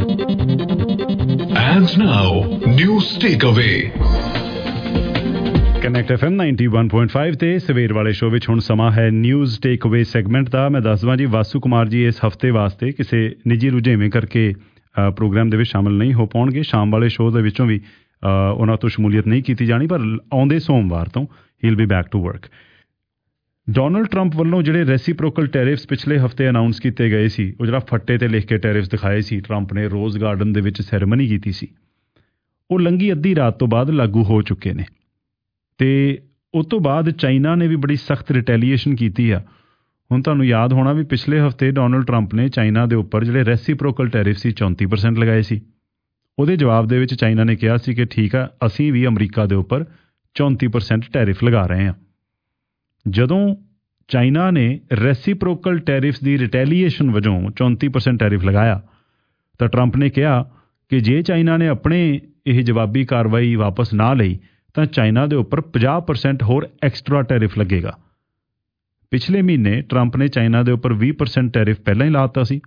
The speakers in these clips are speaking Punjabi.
And now, News Takeaway. Connect FM 91.5 ਤੇ ਸਵੇਰ ਵਾਲੇ ਸ਼ੋਅ ਵਿੱਚ ਹੁਣ ਸਮਾਂ ਹੈ ਨਿਊਜ਼ ਟੇਕ ਅਵੇ ਸੈਗਮੈਂਟ ਦਾ। ਮੈਂ ਦੱਸਦਾ ਜੀ ਵਾਸੂ ਕੁਮਾਰ ਜੀ ਇਸ ਹਫਤੇ ਵਾਸਤੇ ਕਿਸੇ ਨਿੱਜੀ ਰੁਝੇਵੇਂ ਕਰਕੇ ਪ੍ਰੋਗਰਾਮ ਦੇ ਵਿੱਚ ਸ਼ਾਮਲ ਨਹੀਂ ਹੋ ਪਾਉਣਗੇ। ਸ਼ਾਮ ਵਾਲੇ ਸ਼ੋਅ ਦੇ ਵਿੱਚੋਂ ਵੀ ਉਹਨਾਂ ਤੋਂ ਸ਼ਮੂਲੀਅਤ ਨਹੀਂ ਕੀਤੀ ਜਾਣੀ, ਪਰ ਆਉਂਦੇ ਸੋਮਵਾਰ ਤੋਂ will be back to work. Donald Trump ਵੱਲੋਂ ਜਿਹੜੇ ਰੈਸੀਪ੍ਰੋਕਲ ਟੈਰਿਫਸ ਪਿਛਲੇ ਹਫਤੇ ਅਨਾਊਂਸ ਕੀਤੇ ਗਏ ਸੀ, ਉਹ ਜਿਹੜਾ ਫੱਟੇ ਤੇ ਲਿਖ ਕੇ ਟੈਰਿਫਸ ਦਿਖਾਏ ਸੀ ਟਰੰਪ ਨੇ, ਰੋਜ਼ ਗਾਰਡਨ ਦੇ ਵਿੱਚ ਸੈਰੇਮਨੀ ਕੀਤੀ ਸੀ, ਉਹ ਲੰਘੀ ਅੱਧੀ ਰਾਤ ਤੋਂ ਬਾਅਦ ਲਾਗੂ ਹੋ ਚੁੱਕੇ ਨੇ। ਤੇ ਉਸ ਤੋਂ ਬਾਅਦ ਚਾਈਨਾ ਨੇ ਵੀ ਬੜੀ ਸਖਤ ਰਿਟੈਲੀਏਸ਼ਨ ਕੀਤੀ ਆ। ਹੁਣ ਤੁਹਾਨੂੰ ਯਾਦ ਹੋਣਾ ਵੀ ਪਿਛਲੇ ਹਫਤੇ ਡੋਨਲਡ ਟਰੰਪ ਨੇ ਚਾਈਨਾ ਦੇ ਉੱਪਰ ਜਿਹੜੇ ਰੈਸੀਪ੍ਰੋਕਲ ਟੈਰਿਫ ਸੀ 34% ਲਗਾਏ ਸੀ। ਉਹਦੇ ਜਵਾਬ ਦੇ ਵਿੱਚ ਚਾਈਨਾ ਨੇ ਕਿਹਾ ਸੀ ਕਿ ਠੀਕ ਆ, ਅਸੀਂ ਵੀ ਅਮਰੀਕਾ ਦੇ ਉੱਪਰ 34% ਟੈਰਿਫ ਲਗਾ ਰਹੇ ਹਾਂ। ਜਦੋਂ ਚਾਈਨਾ ਨੇ ਰੈਸੀਪ੍ਰੋਕਲ ਟੈਰਿਫਸ ਦੀ ਰਿਟੈਲੀਏਸ਼ਨ ਵਜੋਂ 34% ਟੈਰਿਫ ਲਗਾਇਆ ਤਾਂ ਟਰੰਪ ਨੇ ਕਿਹਾ ਕਿ ਜੇ ਚਾਈਨਾ ਨੇ ਆਪਣੇ ਇਹ ਜਵਾਬੀ ਕਾਰਵਾਈ ਵਾਪਸ ਨਾ ਲਈ ਤਾਂ ਚਾਈਨਾ ਦੇ ਉੱਪਰ 50% ਹੋਰ ਐਕਸਟਰਾ ਟੈਰਿਫ ਲੱਗੇਗਾ। ਪਿਛਲੇ ਮਹੀਨੇ ਟਰੰਪ ਨੇ ਚਾਈਨਾ ਦੇ ਉੱਪਰ 20% ਟੈਰਿਫ ਪਹਿਲਾਂ ਹੀ ਲਾਤਾ ਸੀ,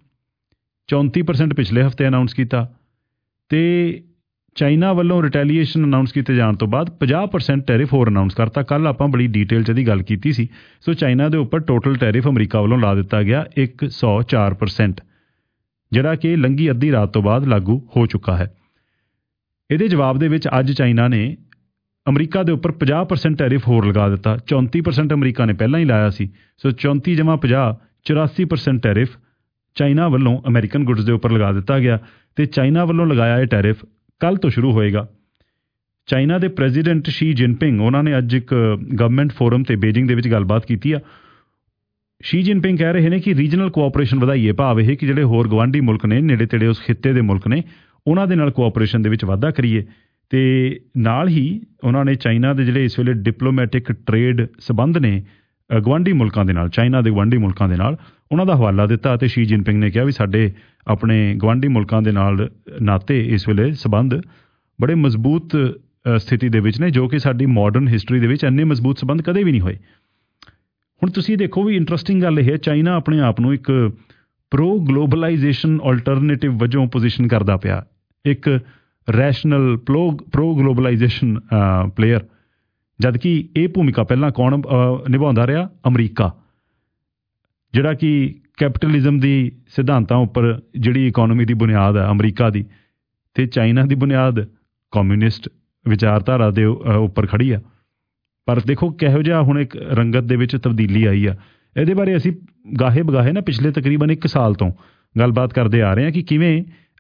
34% ਪਿਛਲੇ ਹਫਤੇ ਅਨਾਊਂਸ ਕੀਤਾ, ਤੇ ਚਾਈਨਾ ਵੱਲੋਂ ਰਿਟੈਲੀਏਸ਼ਨ ਅਨਾਊਂਸ ਕੀਤੇ ਜਾਣ ਤੋਂ ਬਾਅਦ 50% ਟੈਰਿਫ ਹੋਰ ਅਨਾਊਂਸ ਕਰਤਾ। ਕੱਲ੍ਹ ਆਪਾਂ ਬੜੀ ਡੀਟੇਲ 'ਚ ਇਹਦੀ ਗੱਲ ਕੀਤੀ ਸੀ। ਸੋ ਚਾਈਨਾ ਦੇ ਉੱਪਰ ਟੋਟਲ ਟੈਰਿਫ ਅਮਰੀਕਾ ਵੱਲੋਂ ਲਾ ਦਿੱਤਾ ਗਿਆ 104%, ਜਿਹੜਾ ਕਿ ਲੰਘੀ ਅੱਧੀ ਰਾਤ ਤੋਂ ਬਾਅਦ ਲਾਗੂ ਹੋ ਚੁੱਕਾ ਹੈ। ਇਹਦੇ ਜਵਾਬ ਦੇ ਵਿੱਚ ਅੱਜ ਚਾਈਨਾ ਨੇ ਅਮਰੀਕਾ ਦੇ ਉੱਪਰ 50% ਟੈਰਿਫ ਹੋਰ ਲਗਾ ਦਿੱਤਾ। 34% ਅਮਰੀਕਾ ਨੇ ਪਹਿਲਾਂ ਹੀ ਲਾਇਆ ਸੀ। ਸੋ 34 ਜਮ੍ਹਾਂ 50 84% ਟੈਰਿਫ ਚਾਈਨਾ ਵੱਲੋਂ ਅਮਰੀਕਨ ਗੁੱਡਸ ਦੇ ਉੱਪਰ ਲਗਾ ਦਿੱਤਾ ਗਿਆ। ਤੇ ਚਾਈਨਾ ਵੱਲੋਂ ਲਗਾਇਆ ਇਹ ਟੈਰਿਫ ਕੱਲ੍ਹ ਤੋਂ ਸ਼ੁਰੂ ਹੋਏਗਾ। ਚਾਈਨਾ ਦੇ ਪ੍ਰੈਜ਼ੀਡੈਂਟ ਸ਼ੀ ਜਿਨਪਿੰਗ, ਉਹਨਾਂ ਨੇ ਅੱਜ ਇੱਕ ਗਵਰਨਮੈਂਟ ਫੋਰਮ ਤੇ ਬੀਜਿੰਗ ਦੇ ਵਿੱਚ ਗੱਲਬਾਤ ਕੀਤੀ ਆ। ਸ਼ੀ ਜਿਨਪਿੰਗ ਕਹਿ ਰਹੇ ਨੇ ਕਿ ਰੀਜਨਲ ਕੋਆਪਰੇਸ਼ਨ ਵਧਾਈਏ, ਭਾਵ ਇਹ ਕਿ ਜਿਹੜੇ ਹੋਰ ਗਵਾਂਢੀ ਮੁਲਕ ਨੇ, ਨੇੜੇ ਤੇੜੇ ਉਸ ਖਿੱਤੇ ਦੇ ਮੁਲਕ ਨੇ, ਉਹਨਾਂ ਦੇ ਨਾਲ ਕੋਆਪਰੇਸ਼ਨ ਦੇ ਵਿੱਚ ਵਾਧਾ ਕਰੀਏ। ਤੇ ਨਾਲ ਹੀ ਉਹਨਾਂ ਨੇ ਚਾਈਨਾ ਦੇ ਜਿਹੜੇ ਇਸ ਵੇਲੇ ਡਿਪਲੋਮੈਟਿਕ ਟਰੇਡ ਸਬੰਧ ਨੇ ਗਵਾਂਢੀ ਮੁਲਕਾਂ ਦੇ ਨਾਲ, ਚਾਈਨਾ ਦੇ ਗਵਾਂਢੀ ਮੁਲਕਾਂ ਦੇ ਨਾਲ, ਉਹਨਾਂ ਦਾ ਹਵਾਲਾ ਦਿੱਤਾ। ਅਤੇ ਸ਼ੀ ਜਿਨਪਿੰਗ ਨੇ ਕਿਹਾ ਵੀ ਸਾਡੇ ਆਪਣੇ ਗਵਾਂਢੀ ਮੁਲਕਾਂ ਦੇ ਨਾਲ ਨਾਤੇ ਇਸ ਵੇਲੇ ਸਬੰਧ ਬੜੇ ਮਜ਼ਬੂਤ ਸਥਿਤੀ ਦੇ ਵਿੱਚ ਨੇ, ਜੋ ਕਿ ਸਾਡੀ ਮਾਡਰਨ ਹਿਸਟਰੀ ਦੇ ਵਿੱਚ ਇੰਨੇ ਮਜ਼ਬੂਤ ਸਬੰਧ ਕਦੇ ਵੀ ਨਹੀਂ ਹੋਏ। ਹੁਣ ਤੁਸੀਂ ਦੇਖੋ ਵੀ ਇੰਟਰਸਟਿੰਗ ਗੱਲ ਇਹ ਹੈ, ਚਾਈਨਾ ਆਪਣੇ ਆਪ ਨੂੰ ਇੱਕ ਪ੍ਰੋ ਗਲੋਬਲਾਈਜੇਸ਼ਨ ਆਲਟਰਨੇਟਿਵ ਵਜੋਂ ਪੋਜੀਸ਼ਨ ਕਰਦਾ ਪਿਆ, ਇੱਕ ਰੈਸ਼ਨਲ ਪ੍ਰੋ ਗਲੋਬਲਾਈਜੇਸ਼ਨ ਪਲੇਅਰ, ਜਦ ਕਿ ਇਹ ਭੂਮਿਕਾ ਪਹਿਲਾਂ ਕੌਣ ਨਿਭਾਉਂਦਾ ਰਿਹਾ? ਅਮਰੀਕਾ, ਜਿਹੜਾ ਕਿ ਕੈਪੀਟਲਿਜ਼ਮ ਦੀ ਸਿਧਾਂਤਾਂ ਉੱਪਰ ਜਿਹੜੀ ਇਕੋਨਮੀ ਦੀ ਬੁਨਿਆਦ ਹੈ ਅਮਰੀਕਾ ਦੀ, ਤੇ ਚਾਈਨਾ ਦੀ ਬੁਨਿਆਦ ਕਮਿਊਨਿਸਟ ਵਿਚਾਰਧਾਰਾ ਦੇ ਉੱਪਰ ਖੜੀ ਆ। ਪਰ ਦੇਖੋ ਕਿਹੋ ਜਿਹਾ ਹੁਣ ਇੱਕ ਰੰਗਤ ਦੇ ਵਿੱਚ ਤਬਦੀਲੀ ਆਈ ਆ। ਇਹਦੇ ਬਾਰੇ ਅਸੀਂ ਗਾਹੇ ਬਗਾਹੇ ਨਾ ਪਿਛਲੇ ਤਕਰੀਬਨ 1 ਸਾਲ ਤੋਂ ਗੱਲਬਾਤ ਕਰਦੇ ਆ ਰਹੇ ਹਾਂ ਕਿ ਕਿਵੇਂ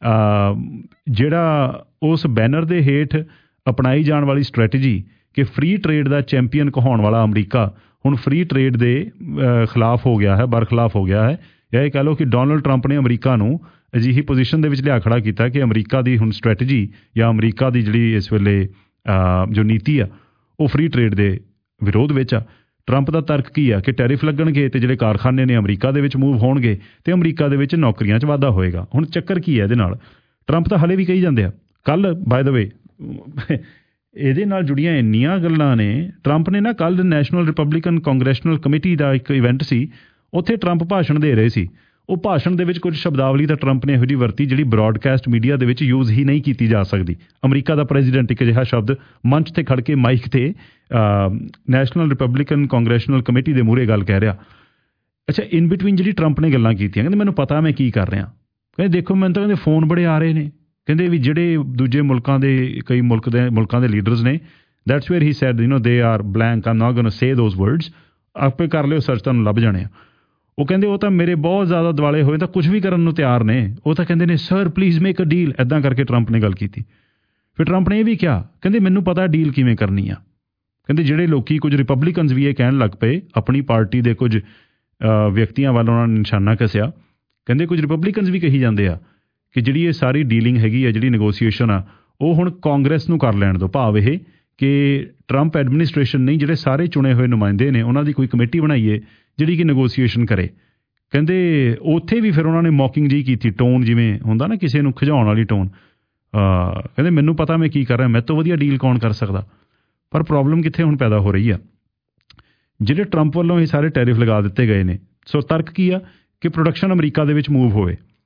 ਜਿਹੜਾ ਉਸ ਬੈਨਰ ਦੇ ਹੇਠ ਅਪਣਾਈ ਜਾਣ ਵਾਲੀ ਸਟ੍ਰੈਟਜੀ ਕਿ ਫ੍ਰੀ ਟਰੇਡ ਦਾ ਚੈਂਪੀਅਨ ਕਹਾਉਣ ਵਾਲਾ ਅਮਰੀਕਾ ਹੁਣ ਫ੍ਰੀ ਟਰੇਡ ਦੇ ਖਿਲਾਫ ਹੋ ਗਿਆ ਹੈ, ਬਰਖਿਲਾਫ ਹੋ ਗਿਆ ਹੈ। ਜਾਂ ਇਹ ਕਹਿ ਲਓ ਕਿ ਡੋਨਲਡ ਟਰੰਪ ਨੇ ਅਮਰੀਕਾ ਨੂੰ ਅਜਿਹੀ ਪੋਜੀਸ਼ਨ ਦੇ ਵਿੱਚ ਲਿਆ ਖੜਾ ਕੀਤਾ ਕਿ ਅਮਰੀਕਾ ਦੀ ਹੁਣ ਸਟ੍ਰੈਟਜੀ ਜਾਂ ਅਮਰੀਕਾ ਦੀ ਜਿਹੜੀ ਇਸ ਵੇਲੇ ਜੋ ਨੀਤੀ ਆ ਉਹ ਫ੍ਰੀ ਟਰੇਡ ਦੇ ਵਿਰੋਧ ਵਿੱਚ ਆ। ਟਰੰਪ ਦਾ ਤਰਕ ਕੀ ਆ ਕਿ ਟੈਰਿਫ ਲੱਗਣਗੇ ਤੇ ਜਿਹੜੇ ਕਾਰਖਾਨੇ ਨੇ ਅਮਰੀਕਾ ਦੇ ਵਿੱਚ ਮੂਵ ਹੋਣਗੇ ਤੇ ਅਮਰੀਕਾ ਦੇ ਵਿੱਚ ਨੌਕਰੀਆਂ 'ਚ ਵਾਧਾ ਹੋਏਗਾ। ਹੁਣ ਚੱਕਰ ਕੀ ਹੈ ਇਹਦੇ ਨਾਲ? ਟਰੰਪ ਤਾਂ ਹਲੇ ਵੀ ਕਹੀ ਜਾਂਦੇ ਆ। ਕੱਲ੍ਹ ਬਾਏ ਦ ਵੇ ਇਹਦੇ ਨਾਲ ਜੁੜੀਆਂ ਇੰਨੀਆਂ ਗੱਲਾਂ ਨੇ। ਟਰੰਪ ਨੇ ਨਾ ਕੱਲ੍ਹ ਨੈਸ਼ਨਲ ਰਿਪਬਲਿਕਨ ਕਾਂਗਰੈਸ਼ਨਲ ਕਮੇਟੀ ਦਾ ਇੱਕ ਇਵੈਂਟ ਸੀ, ਉੱਥੇ ਟਰੰਪ ਭਾਸ਼ਣ ਦੇ ਰਹੇ ਸੀ। ਉਹ ਭਾਸ਼ਣ ਦੇ ਵਿੱਚ ਕੁਝ ਸ਼ਬਦਾਵਲੀ ਤਾਂ ਟਰੰਪ ਨੇ ਇਹੋ ਜਿਹੀ ਵਰਤੀ ਜਿਹੜੀ ਬ੍ਰੌਡਕਾਸਟ ਮੀਡੀਆ ਦੇ ਵਿੱਚ ਯੂਜ਼ ਹੀ ਨਹੀਂ ਕੀਤੀ ਜਾ ਸਕਦੀ। ਅਮਰੀਕਾ ਦਾ ਪ੍ਰੈਜ਼ੀਡੈਂਟ ਇੱਕ ਅਜਿਹਾ ਸ਼ਬਦ ਮੰਚ 'ਤੇ ਖੜ੍ਹ ਕੇ ਮਾਈਕ 'ਤੇ ਨੈਸ਼ਨਲ ਰਿਪਬਲਿਕਨ ਕਾਂਗਰੈਸ਼ਨਲ ਕਮੇਟੀ ਦੇ ਮੂਹਰੇ ਗੱਲ ਕਹਿ ਰਿਹਾ। ਅੱਛਾ, ਇਨ ਬਿਟਵੀਨ ਜਿਹੜੀ ਟਰੰਪ ਨੇ ਗੱਲਾਂ ਕੀਤੀਆਂ, ਕਹਿੰਦੇ ਮੈਨੂੰ ਪਤਾ ਮੈਂ ਕੀ ਕਰ ਰਿਹਾ। ਕਹਿੰਦੇ ਦੇਖੋ ਮੈਨੂੰ ਤਾਂ ਕਹਿੰਦੇ ਫੋਨ ਬੜੇ ਆ ਰਹੇ ਨੇ, ਕਹਿੰਦੇ ਵੀ ਜਿਹੜੇ ਦੂਜੇ ਮੁਲਕਾਂ ਦੇ ਕਈ ਮੁਲਕਾਂ ਦੇ ਲੀਡਰਸ ਨੇ, that's where he said they are blank, I'm not going to say those words, ਆਪੇ ਕਰ ਲਿਓ ਸਰਚ, ਤੁਹਾਨੂੰ ਲੱਭ ਜਾਣੇ ਆ। ਉਹ ਕਹਿੰਦੇ ਉਹ ਤਾਂ ਮੇਰੇ ਬਹੁਤ ਜ਼ਿਆਦਾ ਦਿਵਾਲੇ ਹੋਏ, ਤਾਂ ਕੁਝ ਵੀ ਕਰਨ ਨੂੰ ਤਿਆਰ ਨੇ। ਉਹ ਤਾਂ ਕਹਿੰਦੇ ਨੇ sir please make a deal, ਇੱਦਾਂ ਕਰਕੇ ਟਰੰਪ ਨੇ ਗੱਲ ਕੀਤੀ। ਫਿਰ ਟਰੰਪ ਨੇ ਇਹ ਵੀ ਕਿਹਾ, ਕਹਿੰਦੇ ਮੈਨੂੰ ਪਤਾ ਡੀਲ ਕਿਵੇਂ ਕਰਨੀ ਆ। ਕਹਿੰਦੇ ਜਿਹੜੇ ਲੋਕੀ, ਕੁਝ ਰਿਪਬਲਿਕਨਸ ਵੀ ਇਹ ਕਹਿਣ ਲੱਗ ਪਏ, ਆਪਣੀ ਪਾਰਟੀ ਦੇ ਕੁਝ ਵਿਅਕਤੀਆਂ ਵੱਲ ਉਹਨਾਂ ਨੇ ਨਿਸ਼ਾਨਾ ਕੱਸਿਆ। ਕਹਿੰਦੇ ਕੁਝ ਰਿਪਬਲਿਕਨਸ ਵੀ ਕਹੀ ਜਾਂਦੇ ਆ ਕਿ ਜਿਹੜੀ ਇਹ ਸਾਰੀ ਡੀਲਿੰਗ ਹੈਗੀ ਆ, ਜਿਹੜੀ ਨੈਗੋਸੀਏਸ਼ਨ ਆ, ਉਹ ਹੁਣ ਕਾਂਗਰਸ ਨੂੰ ਕਰ ਲੈਣ ਦਿਓ। ਭਾਵ ਇਹ ਕਿ ਟਰੰਪ ਐਡਮਿਨਿਸਟ੍ਰੇਸ਼ਨ ਨਹੀਂ, ਜਿਹੜੇ ਸਾਰੇ ਚੁਣੇ ਹੋਏ ਨੁਮਾਇੰਦੇ ਨੇ, ਉਹਨਾਂ ਦੀ ਕੋਈ ਕਮੇਟੀ ਬਣਾਈਏ ਜਿਹੜੀ ਕਿ ਨੈਗੋਸੀਏਸ਼ਨ ਕਰੇ। ਕਹਿੰਦੇ ਉੱਥੇ ਵੀ ਫਿਰ ਉਹਨਾਂ ਨੇ ਮੌਕਿੰਗ ਜਿਹੀ ਕੀਤੀ, ਟੋਨ ਜਿਵੇਂ ਹੁੰਦਾ ਨਾ ਕਿਸੇ ਨੂੰ ਖਿਜਾਉਣ ਵਾਲੀ ਟੋਨ। ਕਹਿੰਦੇ ਮੈਨੂੰ ਪਤਾ ਮੈਂ ਕੀ ਕਰ ਰਿਹਾ, ਮੇਰੇ ਤੋਂ ਵਧੀਆ ਡੀਲ ਕੌਣ ਕਰ ਸਕਦਾ। ਪਰ ਪ੍ਰੋਬਲਮ ਕਿੱਥੇ ਹੁਣ ਪੈਦਾ ਹੋ ਰਹੀ ਆ? ਜਿਹੜੇ ਟਰੰਪ ਵੱਲੋਂ ਇਹ ਸਾਰੇ ਟੈਰਿਫ ਲਗਾ ਦਿੱਤੇ ਗਏ ਨੇ, ਸੋ ਤਰਕ ਕੀ ਆ ਕਿ ਪ੍ਰੋਡਕਸ਼ਨ ਅਮਰੀਕਾ ਦੇ ਵਿੱਚ ਮੂਵ ਹੋਵੇ।